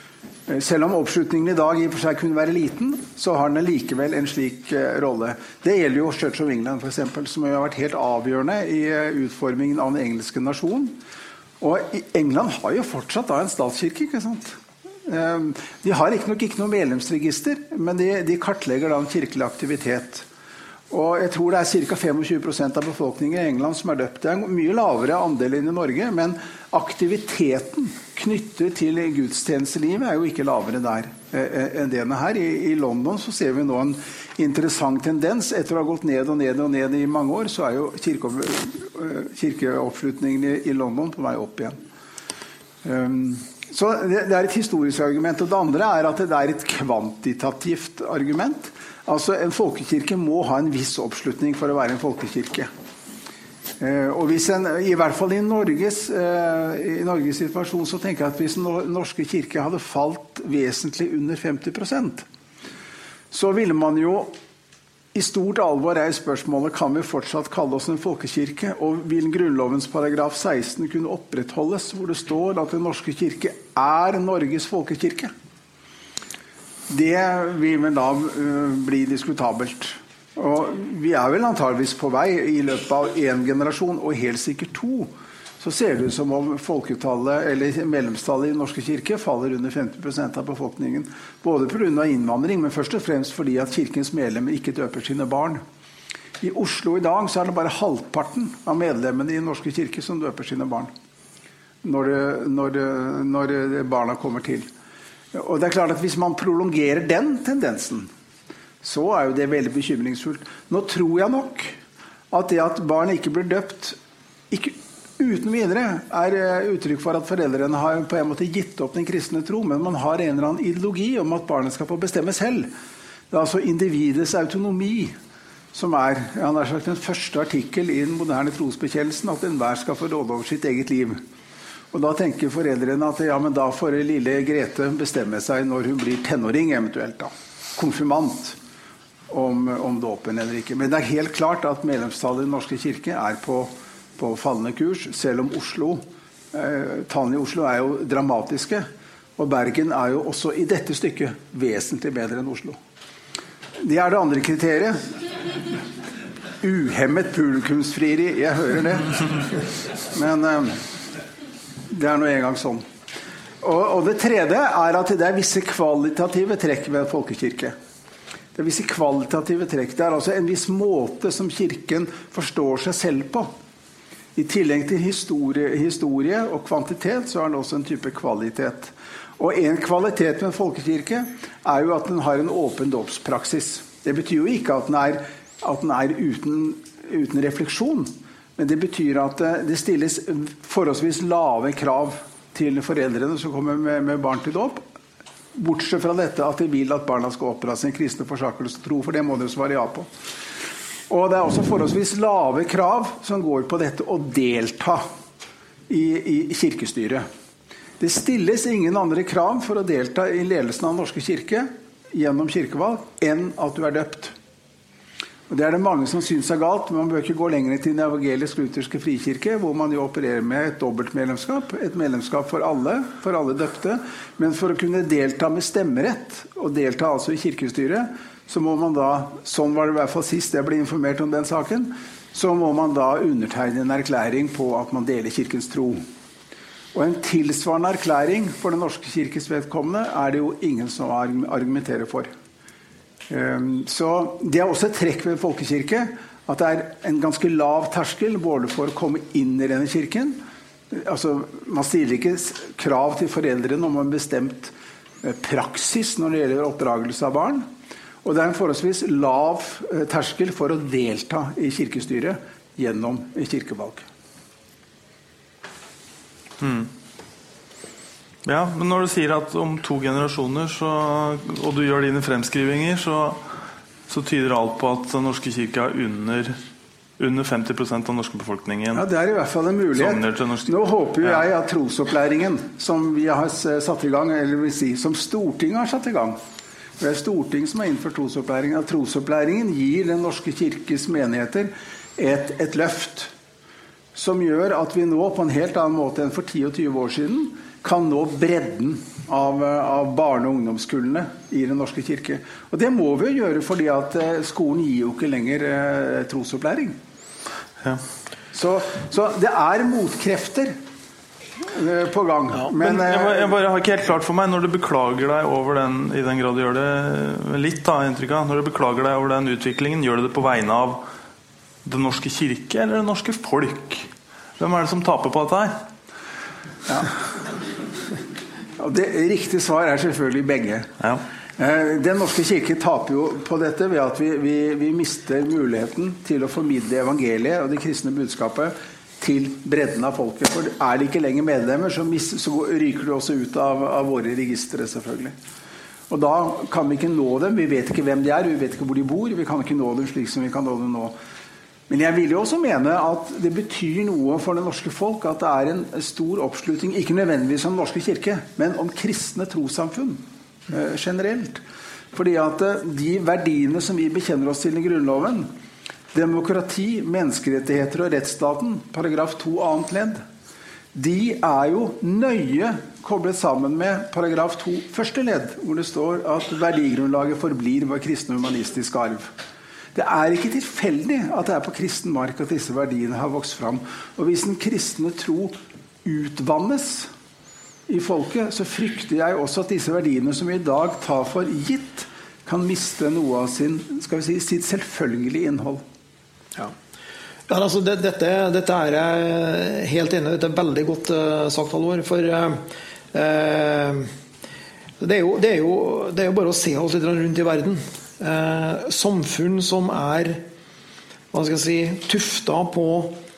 Selv om oppslutningen i dag i og for seg kunne være liten, så har den likevel en slik uh, rolle. Det gjelder jo Church of England for eksempel, som har vært helt avgjørende i uh, utformingen av den engelske nasjonen. Og i England har jo fortsatt da en statskirke, ikke sant? Um, de har ikke nok ikke noe medlemsregister, men de, de kartlegger da en kirkelig aktivitet. Og jeg tror det er ca. tjuefem prosent av befolkningen i England som er døpt. Det er en mye lavere andel enn i Norge, men aktiviteten knyttet til gudstjenestelivet er jo ikke lavere der eh, enn denne her. I, I London så ser vi nå en interessant tendens. Etter å ha gått ned og ned og ned i mange år, så er jo kirke, kirkeoppslutningen i, i London på vei opp igjen. Um, så det, det er et historisk argument, og det andre er at det er et kvantitativt argument. Altså en folkekirke må ha en viss oppslutning for å være en folkekirke. Eh, og hvis en, i hvert fall i Norges, eh, i Norges situasjon, så tenker jeg at hvis den norske kirke hadde falt vesentlig under femti prosent, så ville man jo i stort alvor reise spørsmålet, kan vi fortsatt kalle oss en folkekirke, og vil grunnlovens paragraf seksten kunne opprettholdes, hvor det står at den norske kirke er Norges folkekirke? Det vil vel da uh, bli diskutabelt. Og vi er vel antageligvis på vei i løpet av en generasjon, og helt sikkert to, så ser det ut som om folketallet, eller medlemstallet i den norske kirke faller under femti prosent av befolkningen. Både på grunn av innvandring, men først og fremst fordi at kirkens medlemmer ikke døper sine barn. I Oslo i dag så er det bare halvparten av medlemmene i den norske kirke som døper sine barn, når, det, når, det, når barna kommer til. Og det er klart at hvis man prolongerer den tendensen, så er jo det veldig bekymringsfullt. Nå tror jeg nok at det at barnet ikke blir døpt, ikke uten videre, er uttrykk for at foreldrene har på en måte gitt opp den kristne tro, men man har en eller annen ideologi om at barnet skal få bestemme selv. Det er altså individets autonomi som er, ja, nær sagt, den første artikkel i den moderne trosbekjennelsen, at enhver skal få råde over sitt eget liv. Og da tenker foreldrene at ja, men da får lille Grete bestemme seg når hun blir tenåring eventuelt da. Konfirmant om, om dåpen eller ikke. Men det er helt klart at medlemstallet i den norske kirke er på, på fallende kurs, selv om Oslo, eh, tallene i Oslo er jo dramatiske, og Bergen er jo også i dette stykket vesentlig bedre enn Oslo. Det er det andre kriteriet. Uhemmet publikumsfrieri, jeg hører det. Men eh, det er nå en gang sånn. Og, og det tredje er at det er visse kvalitative trekk ved folkekirke. Det er visse kvalitative trekk. Det er altså en viss måte som kirken forstår seg selv på. I tillegg til historie, historie og kvantitet, så er det også en type kvalitet. Og en kvalitet med en folkekirke er jo at den har en åpen dåpspraksis. Det betyr jo ikke at den er, at den er uten, uten refleksjon, men det betyr at det stilles forholdsvis lave krav til foreldrene som kommer med, med barn til dåp, bortsett fra dette at de vil at barna skal oppdra sin kristne forsakelse og tro, for det må de svare ja på. Og det er også forholdsvis lave krav som går på dette å delta i, i kirkestyret. Det stilles ingen andre krav for å delta i ledelsen av den norske kirke gjennom kirkevalg enn at du er døpt. Og det er det mange som synes er galt, men man bør ikke gå lenger til den evangelisk-lutherske frikirke, hvor man jo opererer med et dobbeltmedlemskap, et medlemskap for alle, for alle døpte, men for å kunne delta med stemmerett, og delta altså i kirkestyret, så må man da, sånn var det i hvert fall sist jeg ble informert om den saken, så må man da undertegne en erklæring på at man deler kirkens tro. Og en tilsvarende erklæring for den norske kirkes vedkommende er det jo ingen som argumenterer for. Så det er også et trekk ved folkekirke, at det er en ganske lav terskel både for å komme inn i denne kirken. Altså, man stiller ikke krav til foreldrene om en bestemt praksis når det gjelder oppdragelse av barn. Og det er en forholdsvis lav terskel for å delta i kirkestyret gjennom kirkevalg. Mm. Ja, men når du sier at om to generasjoner så, og du gjør dine fremskrivinger, så, så tyder alt på at den norske kirke er under, under femti prosent av den norske befolkningen. Ja, det er i hvert fall en mulighet. Nå håper jeg at trosopplæringen som vi har satt i gang, eller vil si, som Stortinget har satt i gang, det er Stortinget som har innført trosopplæringen, at trosopplæringen gir den norske kirkes menigheter et, et løft som gjør at vi nå på en helt annen måte enn for ti og tyve år siden kan nå bredden av, av barne- og ungdomskullene i den norske kirke. Og det må vi jo gjøre fordi at skolen gir jo ikke lenger eh, trosopplæring. Ja. Så, så det er motkrefter eh, på gang. Ja, men, men jeg, bare, jeg bare har ikke helt klart for meg, når du beklager deg over den, i den grad du gjør det litt da, inntrykk av, når du beklager deg over den utviklingen, gjør du det på vegne av den norske kirke eller det norske folk? Hvem er det som taper på dette her? Ja. Og det riktige svar er selvfølgelig begge. Ja. Den norske kirke taper jo på dette ved at vi, vi, vi mister muligheten til å formidle evangeliet og det kristne budskapet til bredden av folket. For er det ikke lenger medlemmer, så, mis, så ryker det også ut av, av våre registre selvfølgelig. Og da kan vi ikke nå dem, vi vet ikke hvem de er, vi vet ikke hvor de bor, vi kan ikke nå dem slik som vi kan nå dem nå. Men jeg vil jo også mene at det betyr noe for det norske folk at det er en stor oppslutning, ikke nødvendigvis om norske kirke, men om kristne trossamfunn eh, generelt. Fordi at eh, de verdiene som vi bekjenner oss til i grunnloven, demokrati, menneskerettigheter og rettsstaten, paragraf to annet ledd, de er jo nøye koblet sammen med paragraf to første ledd, hvor det står at verdigrunnlaget forblir vår kristne og humanistiske arv. Det er ikke tilfeldig at det er på kristen mark at disse verdiene har vokst fram. Og hvis den kristne tro utvannes i folket, så frykter jeg også at disse verdiene som vi i dag tar for gitt, kan miste noe av sin, skal vi si, sitt selvfølgelige innhold. Ja. Ja, altså det, dette, dette er jeg helt enig i. Dette er veldig godt uh, sagt, Halvor. For uh, uh, Det er jo, det er jo, det er jo bare å se oss litt rundt i verden. Eh, samfunn som er, hva skal jeg si, tuftet på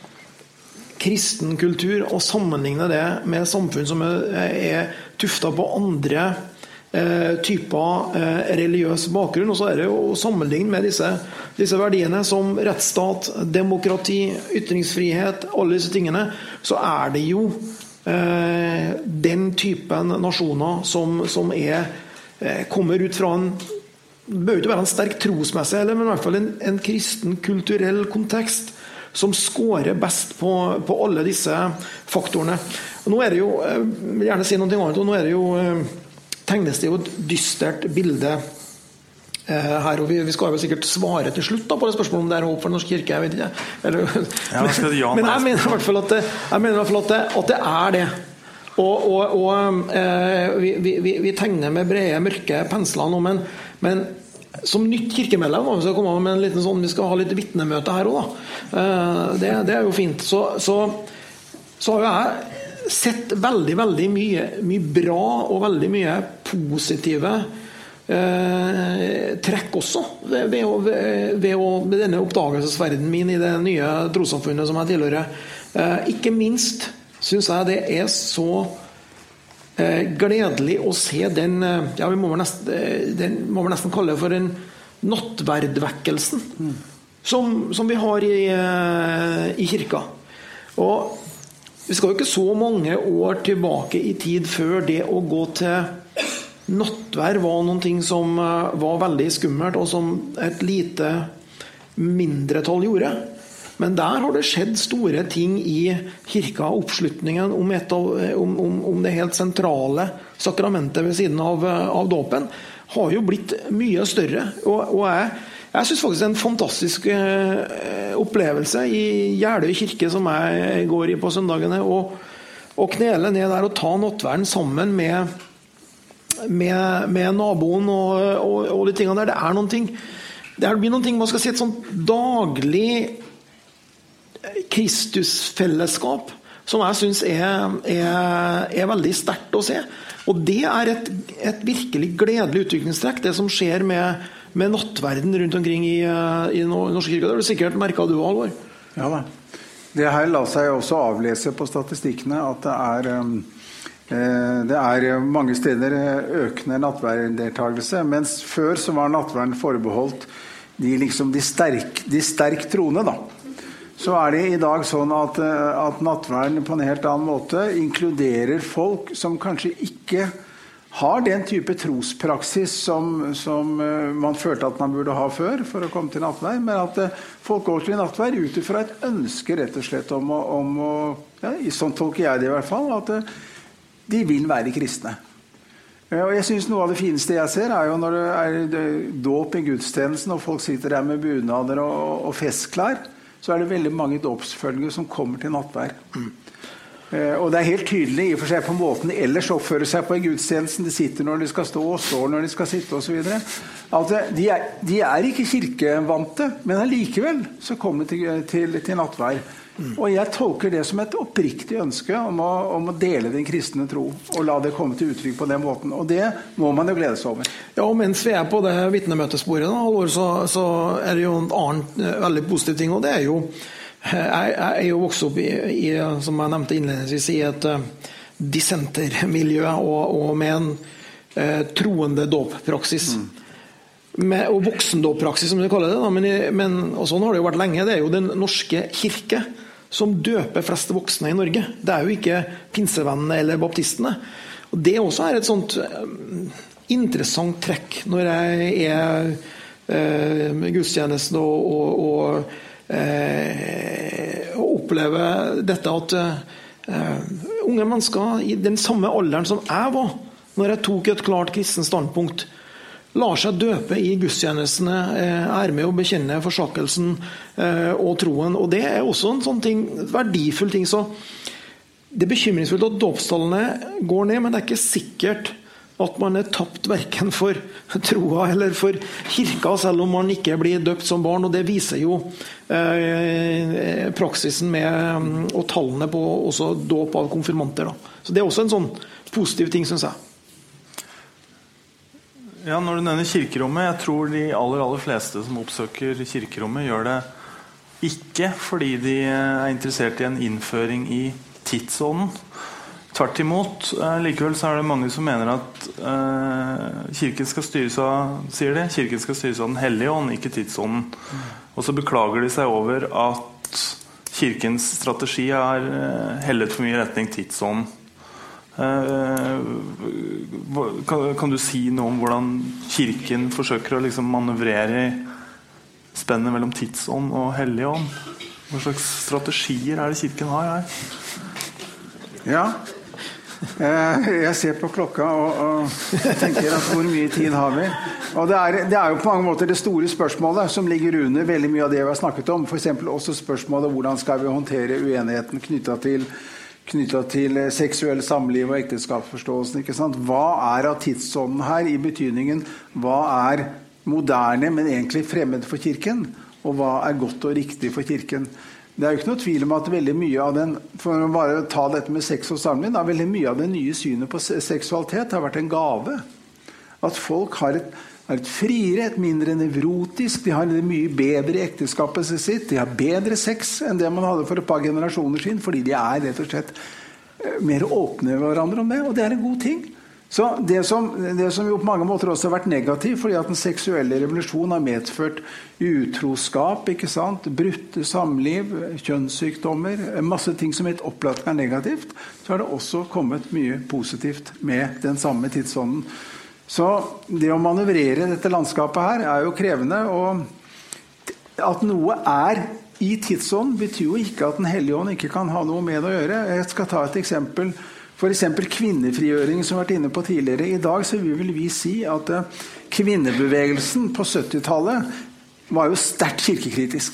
kristen kultur, og sammenligne det med samfunn som er, er tuftet på andre eh, typer eh, religiøs bakgrunn, og så er det jo å sammenligne med disse, disse verdiene som rettsstat, demokrati, ytringsfrihet, alle disse tingene, så er det jo eh, den typen nasjoner som, som er, eh, kommer ut fra en, det bør ikke være en sterk trosmessig, eller, men i hvert fall en, en kristen kulturell kontekst, som skårer best på, på alle disse faktorene. Og nå er det jo, jeg vil gjerne si noe annet, og nå er det jo, tegnes det jo et dystert bilde eh, her, og vi, vi skal jo sikkert svare til slutt da, på det spørsmålet om det er håp for Norsk kirke, jeg vet ikke. Eller, ja, skal det, ja, men jeg mener i hvert fall at det, jeg mener i hvert fall at det, at det er det. Og, og, og eh, vi, vi, vi tegner med brede, mørke pensler nå, men, men som nytt kirkemedlem, vi skal komme med en liten sånn, vi skal ha litt vittnemøte her også da. Det, det er jo fint. Så, så, så har jeg sett veldig, veldig mye, mye bra og veldig mye positive eh, trekk også ved, ved, ved, ved, ved denne oppdagelsesverden min i det nye trossamfunnet som jeg tilhører. Eh, ikke minst synes jeg det er så gledelig å se den, ja, vi må vel nesten, den må vi nesten kalle det for en nattverdvekkelsen mm. som, som vi har i, i kirka. Og vi skal jo ikke så mange år tilbake i tid før det å gå til nattverd var noen ting som var veldig skummelt, og som et lite mindretall gjorde. Men der har det skjedd store ting i kirka, oppslutningen om, et av, om, om, om det helt sentrale sakramentet ved siden av, av dåpen, har jo blitt mye større. Og, og jeg, jeg synes faktisk det er en fantastisk eh, opplevelse i Jeløy kirke som jeg går i på søndagene, og, og knele ned der og ta nattverden sammen med, med, med naboen og, og, og de tingene der. Det er noen ting, det blir noen ting man skal si et sånt daglig Kristusfellesskap som jeg synes er, er, er veldig sterkt å se, og det er et, et virkelig gledelig utviklingstrekk, det som skjer med, med nattverden rundt omkring i, i Norske kirke. Det har du sikkert merket du, Halvor. Ja da, det her la seg også avlese på statistikkene at det er eh, det er mange steder økende nattverddeltagelse, mens før så var nattverden forbeholdt de, liksom, de, sterk, de sterk troende da. Så er det i dag sånn at, at nattverden på en helt annen måte inkluderer folk som kanskje ikke har den type trospraksis som, som man følte at man burde ha før for å komme til nattverd, men at folk går til nattverd ut fra et ønske rett og slett om å, om å ja, sånn tolker jeg det i hvert fall, at de vil være kristne. Og jeg synes noe av det fineste jeg ser er jo når det er dåp i gudstjenesten og folk sitter der med bunader og, og festklær, så er det veldig mange dåpsfølgere som kommer til nattverd. Mm. Eh, og det er helt tydelig i og for seg på måten de ellers oppfører seg på i gudstjenesten. De sitter når de skal stå, og står når de skal sitte og så videre. At de, er, de er ikke kirkevante, men allikevel så kommer de til, til, til nattverd. Mm. Og jeg tolker det som et oppriktig ønske om å, om å dele den kristne tro, og la det komme til uttrykk på den måten. Og det må man jo glede seg over. Ja, og mens vi er på det vittnemøtesporet, da, så, så er det jo en annen veldig positiv ting, og det er jo, jeg, jeg er jo vokst opp i, i, som jeg nevnte innledningsvis, i et uh, dissentermiljø, og, og med en uh, troende dåppraksis. Mm. Med, og voksendåppraksis, som vi kaller det, da, men, men og sånn har det jo vært lenge. Det er jo den norske kirke som døper flest voksne i Norge. Det er jo ikke pinsevennene eller baptistene. Og det også er et sånt um, interessant trekk når jeg er uh, med gudstjenesten og, og, og, uh, og opplever dette at uh, unge mennesker i den samme alderen som jeg var når jeg tok et klart kristen standpunkt, lar seg døpe i gudstjenestene, er med å bekjenne forsakkelsen og troen. Og det er også en sånn ting, verdifull ting. Så det er bekymringsfullt at dåpstallene går ned, men det er ikke sikkert at man er tapt hverken for troa eller for kirka, selv om man ikke blir døpt som barn. Og det viser jo eh, praksisen med, og tallene på også dåp av konfirmanter. Da. Så det er også en sånn positiv ting, synes jeg. Ja, når du nevner kirkerommet, jeg tror de aller, aller fleste som oppsøker kirkerommet gjør det ikke fordi de er interessert i en innføring i tidsånden. Tvert imot, likevel så er det mange som mener at uh, kirken skal styres av, sier det, kirken skal styres av den hellige ånd, ikke tidsånden. Og så beklager de seg over at kirkens strategi er uh, hellet for mye retning tidsånden. Kan, kan du si noe om hvordan kirken forsøker å liksom manøvrere i spennet mellom tidsånd og hellig ånd? Hva slags strategier er det kirken har her? Ja, jeg ser på klokka og, og tenker at hvor mye tid har vi? Og det er, det er jo på mange måter det store spørsmålet som ligger under veldig mye av det vi har snakket om. For eksempel også spørsmålet hvordan skal vi håndtere uenigheten knyttet til knyttet til seksuell samliv og ekteskapsforståelsen, ikke sant? Hva er av tidsånden her i betydningen? Hva er moderne, men egentlig fremmed for kirken? Og hva er godt og riktig for kirken? Det er jo ikke noe tvil om at veldig mye av den, for å bare ta dette med sex og samliv, da, veldig mye av det nye synet på seksualitet har vært en gave. At folk har et er et friere, et mindre nevrotisk, de har det mye bedre i ekteskapet sitt, de har bedre sex enn det man hadde for et par generasjoner siden, fordi de er rett og slett mer åpne med hverandre om det, og det er en god ting. Så det som, det som jo på mange måter også har vært negativt, fordi at den seksuelle revolusjonen har medført utroskap, ikke sant? Brutte samliv, kjønnssykdommer, masse ting som helt opplagt er negativt, så har det også kommet mye positivt med den samme tidsånden. Så det å manøvrere dette landskapet her er jo krevende, og at noe er i tidsånd betyr jo ikke at den hellige ånd ikke kan ha noe med å gjøre. Jeg skal ta et eksempel, for eksempel kvinnefrigjøring som vi har vært inne på tidligere. I dag så vil vi si at kvinnebevegelsen på syttitallet var jo sterkt kirkekritisk.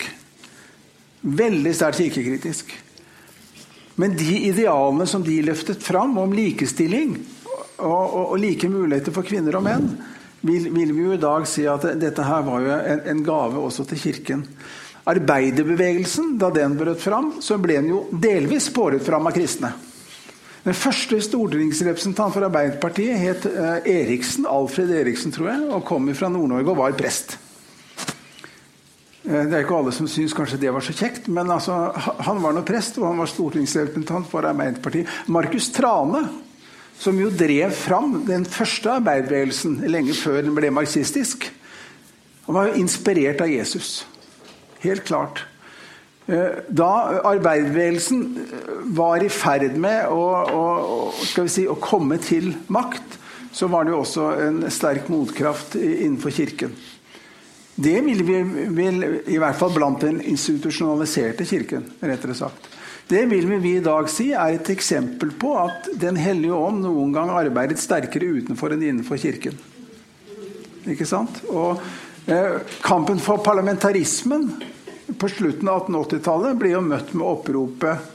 Veldig sterkt kirkekritisk. Men de idealene som de løftet fram om likestilling, Og, og, og like muligheter for kvinner og menn, vil, vil vi jo i dag si at dette her var jo en, en gave også til kirken. Arbeiderbevegelsen, da den brøt fram, så ble den jo delvis båret fram av kristne. Den første stortingsrepresentant for Arbeiderpartiet het eh, Eriksen, Alfred Eriksen tror jeg, og kom fra Nord-Norge og var prest. Eh, det er ikke alle som synes kanskje det var så kjekt, men altså, han var noe prest, og han var stortingsrepresentant for Arbeiderpartiet. Markus Trane, som jo drev fram den første arbeiderbevegelsen lenge før den ble marxistisk. Han var jo inspirert av Jesus. Helt klart. Da arbeiderbevegelsen var i ferd med å, å, skal vi si, å komme til makt, så var det jo også en sterk motkraft innenfor kirken. Det vil vi vil, i hvert fall blant den institusjonaliserte kirken, rettere sagt. Det vil vi i dag si er et eksempel på at den hellige ånd noen gang arbeidet sterkere utenfor enn innenfor kirken. Ikke sant? Og eh, kampen for parlamentarismen på slutten av atten-åttitallet ble jo møtt med oppropet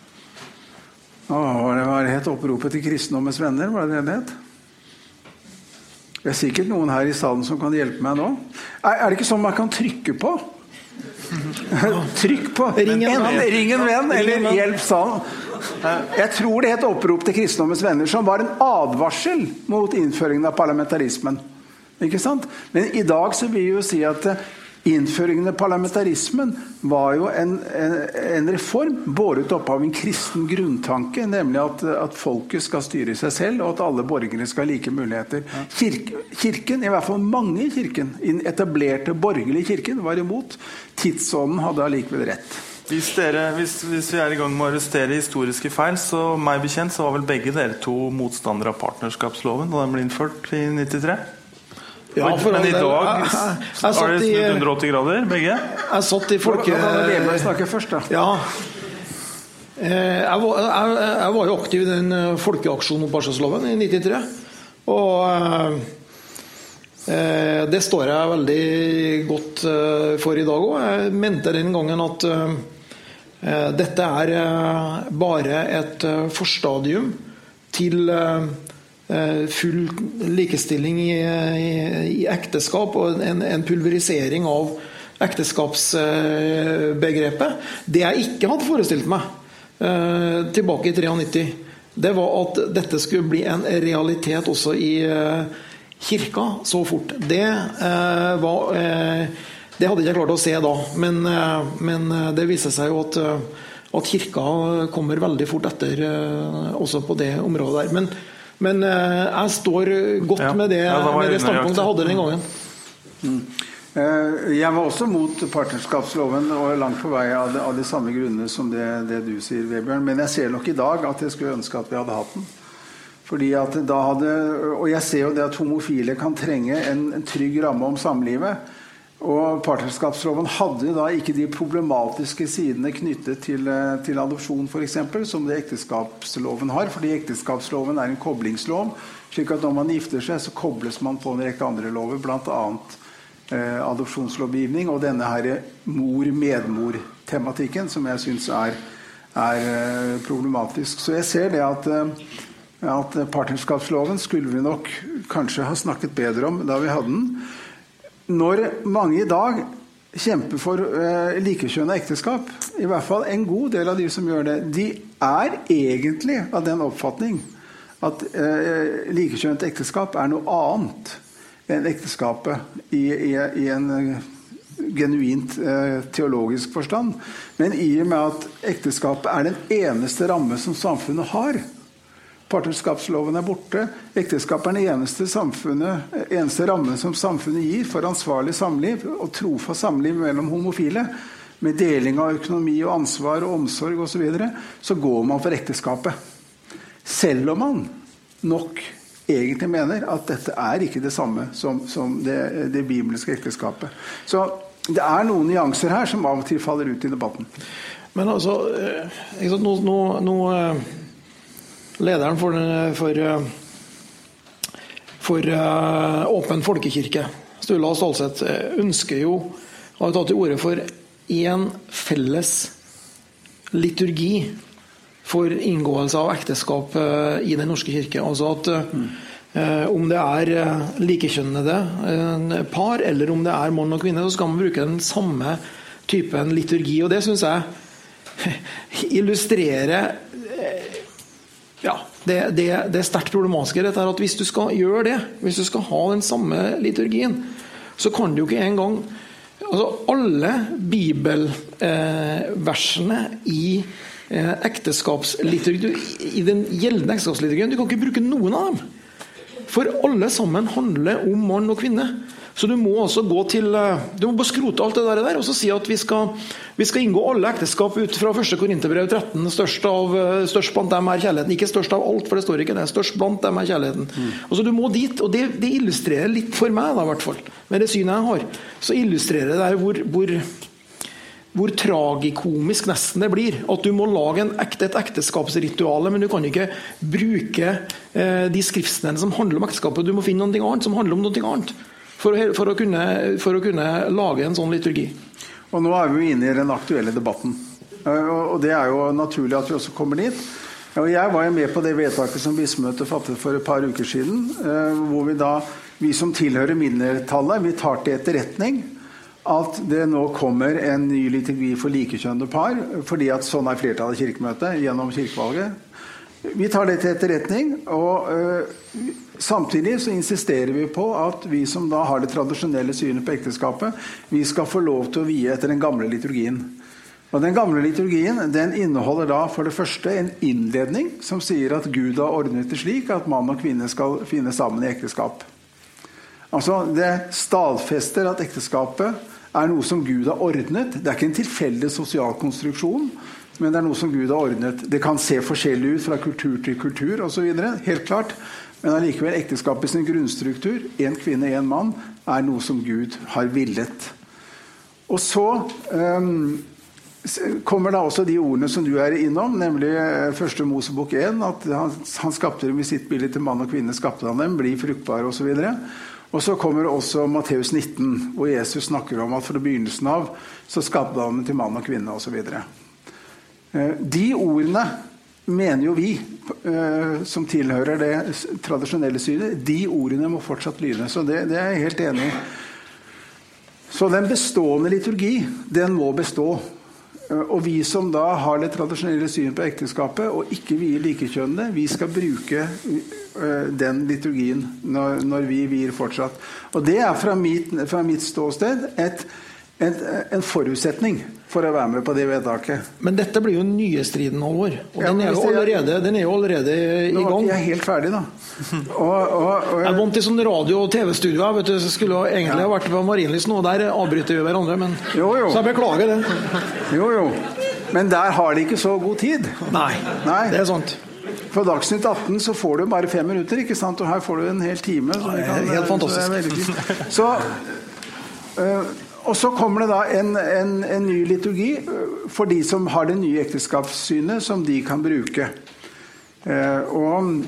Åh, det var het oppropet til kristendommens venner, var det det det het? Det er sikkert noen her i salen som kan hjelpe meg nå. Er, er det ikke sånn man kan trykke på? Trykk på ring en venn, ring en venn eller hjelp salen. Jeg tror det het opprop til kristendommens venner, som var en advarsel mot innføringen av parlamentarismen. Ikke sant? Men i dag så vil jeg jo si at innføringen av parlamentarismen var jo en, en, en reform båret opp av en kristen grunntanke, nemlig at, at folket skal styre seg selv, og at alle borgere skal ha like muligheter. Kirke, kirken, i hvert fall mange i kirken, etablerte borgerlige kirken, var imot. Tidsånden hadde allikevel rett. Hvis, dere, hvis, hvis vi er i gang med å arrestere historiske feil, så meg bekjent så var vel begge dere to motstandere av partnerskapsloven da den ble innført i nittitre? Ja, men i dag jeg, jeg, jeg er det snudd hundre og åtti grader, begge? Jeg satt i folke... Hva kan det med å snakke først da? Ja, jeg var, jeg, jeg var jo aktiv i den folkeaksjonen mot partnerskapsloven i nittitre, og eh, det står jeg veldig godt for i dag også. Jeg mente den gangen at eh, dette er bare et forstadium til eh, full likestilling i, i, i ekteskap og en, en pulverisering av ekteskapsbegrepet. Det jeg ikke hadde forestilt meg eh, tilbake i nittitre, det var at dette skulle bli en realitet også i eh, kirka så fort. Det, eh, var, eh, det hadde jeg ikke klart å se da, men, eh, men det viser seg jo at, at kirka kommer veldig fort etter eh, også på det området der. Men, men eh, jeg står godt ja. med, det, ja, det med det standpunktet jeg hadde den gangen. Mm. Jeg var også mot partnerskapsloven og langt på vei av de, av de samme grunnene som det, det du sier, Vebjørn. Men jeg ser nok i dag at jeg skulle ønske at vi hadde hatt den. Fordi at da hadde, og jeg ser jo det at homofile kan trenge en, en trygg ramme om samlivet. Og partnerskapsloven hadde da ikke de problematiske sidene knyttet til, til adopsjon for eksempel, som det ekteskapsloven har. Fordi ekteskapsloven er en koblingslov, slik at når man gifter seg så kobles man på en rekke andre lover, blant annet Eh, adopsjonslovgivning og denne her mor-medmor-tematikken som jeg synes er, er eh, problematisk. Så jeg ser det at, eh, at partnerskapsloven skulle vi nok kanskje ha snakket bedre om da vi hadde den. Når mange i dag kjemper for eh, likekjønnet ekteskap, i hvert fall en god del av de som gjør det, de er egentlig av den oppfatning at eh, likekjønnet ekteskap er noe annet enn ekteskapet i, i, i en genuint eh, teologisk forstand. Men i og med at ekteskapet er den eneste ramme som samfunnet har. Partnerskapsloven er borte. Ekteskapet er den eneste, samfunnet, eneste ramme som samfunnet gir for ansvarlig samliv og trofast samliv mellom homofile, med deling av økonomi og ansvar og omsorg og så videre, så går man for ekteskapet. Selv om man nok egentlig mener at dette er ikke det samme som, som det, det bibelske ekteskapet. Så det er noen nyanser her som av og til faller ut i debatten. Men altså, nå, nå, nå lederen for, for, for uh, Åpen Folkekirke, Sturla Stålsett, ønsker jo, har tatt til orde for en felles liturgi for inngåelse av ekteskap i den norske kirke. Altså at mm. eh, om det er likekjønnede eh, par, eller om det er mann og kvinne, så skal man bruke den samme typen liturgi. Og det synes jeg illustrerer eh, ja, det, det, det er sterkt problematisk. Dette er at hvis du skal gjøre det, hvis du skal ha den samme liturgien, så kan du jo ikke engang altså alle bibelversene eh, i ekteskapsliturgi, i den gjeldende ekteskapsliturgien, du kan ikke bruke noen av dem, for alle sammen handler om mann og kvinne. Så du må altså gå til, du må bare skrote alt det der og så si at vi skal, vi skal inngå alle ekteskap ut fra første Korinterbrev tretten, størst, av, størst blant dem er kjærligheten, ikke størst av alt, for det står ikke det, størst blant dem er kjærligheten. Mm. Altså du må dit, og det, det illustrerer litt for meg da, i hvert fall, med det synet jeg har, så illustrerer det der hvor, hvor hvor tragikomisk nesten det blir, at du må lage en ekte, et ekteskapsrituale, men du kan ikke bruke eh, de skriftstedene som handler om ekteskapet, du må finne noe annet som handler om noe annet, for å, for å, kunne, for å kunne lage en sånn liturgi. Og nå er vi jo inne i den aktuelle debatten, og det er jo naturlig at vi også kommer dit. Og jeg var jo med på det vedtaket som bispemøtet fattet for et par uker siden, hvor vi da, vi som tilhører mindretallet, vi tar til etterretning at det nå kommer en ny liturgi for likekjønnede par, fordi at sånn er flertallet i kirkemøtet gjennom kirkevalget. Vi tar det til etterretning, og øh, samtidig så insisterer vi på at vi som da har det tradisjonelle synet på ekteskapet, vi skal få lov til å vie etter den gamle liturgien. Og den gamle liturgien, den inneholder da for det første en innledning som sier at Gud har ordnet det slik at mann og kvinne skal finne sammen i ekteskap. Altså, det stadfester at ekteskapet er noe som Gud har ordnet. Det er ikke en tilfeldig sosial konstruksjon, men det er noe som Gud har ordnet. Det kan se forskjellig ut fra kultur til kultur og så videre, helt klart. Men allikevel ekteskapet sin grunnstruktur, en kvinne, en mann, er noe som Gud har villet. Og så um, kommer da også de ordene som du er innom, nemlig første Mosebok en, at han, han skapte dem i sitt bilde til mann og kvinne, skapte han dem, bli fruktbare og så videre. Og så kommer også Matteus nitten, hvor Jesus snakker om at fra begynnelsen av så skapte han til mann og kvinne og så videre. De ordene mener jo vi, som tilhører det tradisjonelle synet, de ordene må fortsatt lyde, så det, det er jeg helt enig i. Så den bestående liturgi, den må bestå. og vi som da har det tradisjonelle synet på ekteskapet og ikke vier likekjønnede, vi skal bruke den liturgien når, når vi vier fortsatt. Og det er fra mitt, fra mitt ståsted et, et, en forutsetning for å være med på det vedtaket. Men dette blir jo nye striden, Halvor. Og ja, den, er jo allerede, den er jo allerede i gang. Nå er jeg helt ferdig da. Og, og, og, jeg er vant til sånn radio- og tv-studio. Vet du, jeg skulle egentlig ha vært på Marienlyst nå, der avbryter vi hverandre, men jo, jo. Så jeg beklager det. Jo, jo. Men der har de ikke så god tid. Nei, Nei. Det er sant. På Dagsnytt atten så får du bare fem minutter, ikke sant? Og her får du en hel time. Så det er kan, helt fantastisk. Så det er veldig fint. Så, øh, og så kommer det da en, en, en ny liturgi for de som har det nye ekteskapssynet som de kan bruke. Uh, og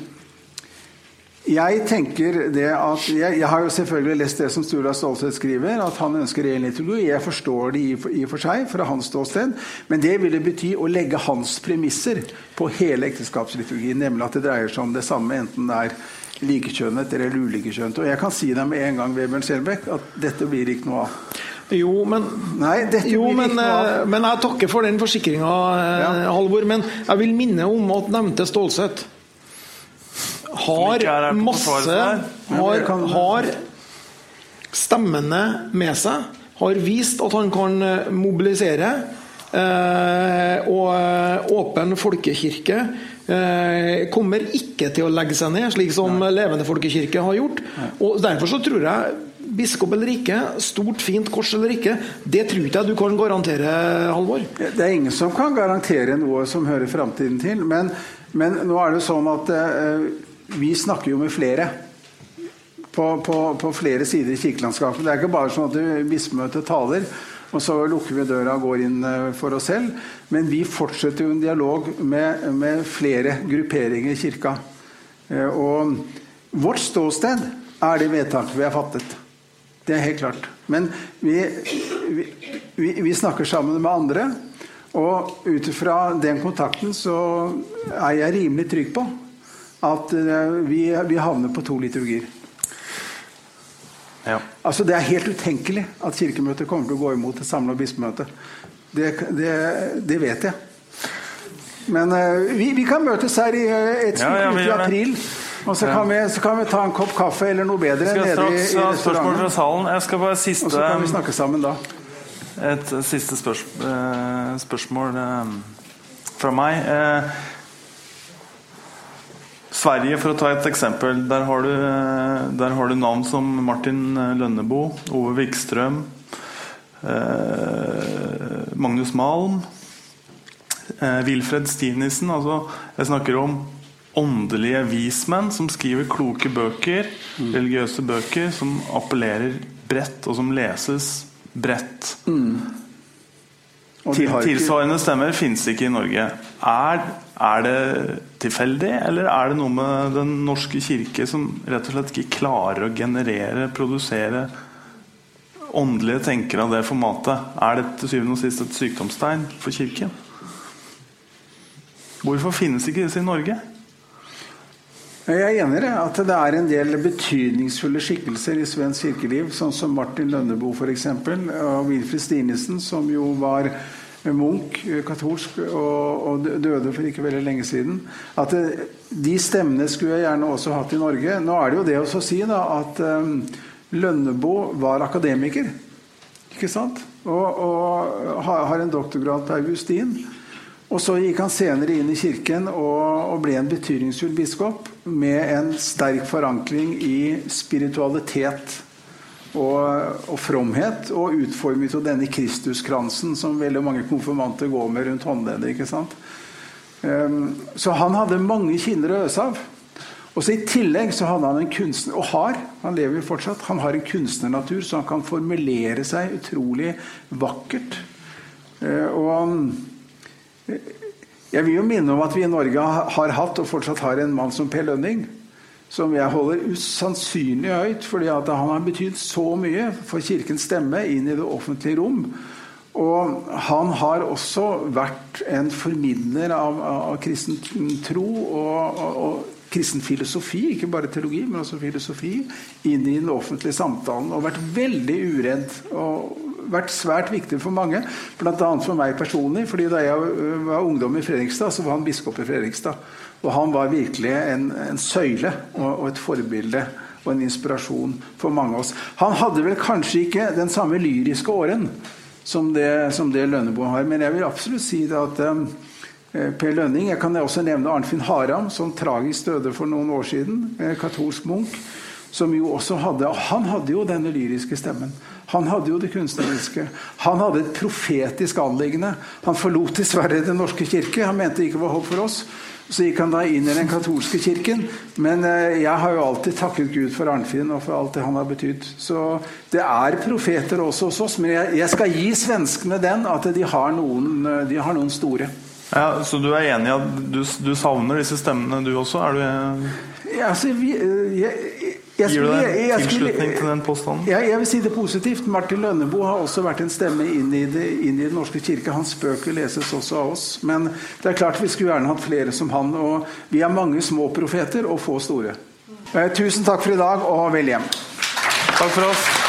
jeg tenker det at jeg, jeg har jo selvfølgelig lest det som Sturla Stålsett skriver, at han ønsker ren liturgi. Jeg forstår det i, i for seg fra hans ståsted, men det ville bety å legge hans premisser på hele ekteskapsliturgien, nemlig at det dreier seg om det samme, enten det er likekjønnet eller ulikekjønnet. Og jeg kan si deg med en gang, Vebjørn Selbekk, at dette blir ikke noe av. Jo, men, Nei, jo men, men jeg takker for den forsikringen, ja. Halvor, men jeg vil minne om at nevnte Stålsett har masse har, har stemmene med seg, har vist at han kan mobilisere eh, og åpen folkekirke eh, kommer ikke til å legge seg ned slik som Nei. Levende folkekirke har gjort. Og derfor så tror jeg biskop eller ikke, stort fint kors eller ikke, det tror ikke jeg du kan garantere, Halvor. Det er ingen som kan garantere noe som hører fremtiden til, men, men nå er det sånn at eh, vi snakker jo med flere på, på, på flere sider i kirkelandskapet. Det er ikke bare sånn at bispemøtet taler, og så lukker vi døra og går inn for oss selv. Men vi fortsetter jo en dialog med, med flere grupperinger i kirka. Og vårt ståsted er det vedtaket vi har fattet. Det er helt klart. Men vi, vi, vi, vi snakker sammen med andre, og utifra den kontakten så er jeg rimelig trygg på at vi, vi havner på to liturgier. Ja. Altså det er helt utenkelig at kirkemøtet kommer til å gå imot et samlet bispemøte. Det, det, det vet jeg. Men uh, vi, vi kan møtes her i et stykke ja, ja, ut i april, og så kan, vi, så kan vi ta en kopp kaffe eller noe bedre nede i, i spørsmål fra salen. Jeg skal bare siste, og så kan vi snakke sammen da. Et siste spørs, uh, spørsmål uh, fra meg. Uh, Sverige, for å ta et eksempel, der har du, der har du navn som Martin Lønnebo, Ove Wikstrøm, eh, Magnus Malm, eh, Wilfred Stivnissen. Altså, jeg snakker om åndelige vismenn som skriver kloke bøker, mm. religiøse bøker, som appellerer bredt, og som leses bredt. Mm. Til, tilsvarende stemmer finnes ikke i Norge. Er, er det tilfeldig, eller er det noe med den norske kirke som rett og slett ikke klarer å generere, produsere åndelige tenkere av det formatet? Er det til syvende og sist et sykdomstegn for kirken? Hvorfor finnes ikke disse i Norge? Jeg er enig i at det er en del betydningsfulle skikkelser i svensk kirkeliv, sånn som Martin Lønnebo for eksempel, og Wilfred Stivnissen, som jo var munk, katolsk, og, og døde for ikke veldig lenge siden. At det, de stemmene skulle jeg gjerne også hatt i Norge. Nå er det jo det å si da, at um, Lønnebo var akademiker, ikke sant? Og, og har en doktorgrad på Augustin. Og så gikk han senere inn i kirken og, og ble en betydningsfull biskop med en sterk forankring i spiritualitet og, og fromhet, og utformet av denne Kristuskransen som veldig mange konfirmanter går med rundt håndleddet, ikke sant? Um, så han hadde mange kinner å øse av. Og så i tillegg så hadde han en kunstner, og har, han lever jo fortsatt, han har en kunstnernatur så han kan formulere seg utrolig vakkert. Uh, og jeg vil jo minne om at vi i Norge har hatt og fortsatt har en mann som Per Lønning, som jeg holder usannsynlig høyt, fordi at han har betydd så mye for kirkens stemme inn i det offentlige rom. Og han har også vært en formidler av, av kristen tro og, og, og kristen filosofi, ikke bare teologi, men også filosofi, inn i den offentlige samtalen, og vært veldig uredd og vært svært viktig for mange, blant annet for meg personlig, fordi da jeg var ungdom i Fredrikstad, så var han biskop i Fredrikstad. Og han var virkelig en, en søyle og, og et forbilde og en inspirasjon for mange av oss. Han hadde vel kanskje ikke den samme lyriske åren som det, som det Lønneboe har, men jeg vil absolutt si det at um, Per Lønning, jeg kan også nevne Arnfinn Haram, som tragisk døde for noen år siden, katolsk munk, som jo også hadde, han hadde jo denne lyriske stemmen. Han hadde jo det kunstneriske. Han hadde et profetisk anliggende. Han forlot dessverre den norske kirke. Han mente det ikke var håp for oss. Så gikk han da inn i den katolske kirken. Men jeg har jo alltid takket Gud for Arnfinn og for alt det han har betydd. Så det er profeter også hos oss, men jeg, jeg skal gi svenskene den at de har noen, de har noen store. Ja, så du er enig i at du, du savner disse stemmene du også? Er du... Ja, altså, vi, jeg, jeg, Gir du deg jeg, jeg, tilslutning til den påstanden? Jeg, jeg vil si det positivt. Martin Lønneboe har også vært en stemme inn i, det, inn i den norske kirke. Hans bøker leses også av oss. Men det er klart vi skulle gjerne hatt flere som han. Og vi er mange små profeter og få store. Eh, tusen takk for i dag, og vel hjem. Takk for oss.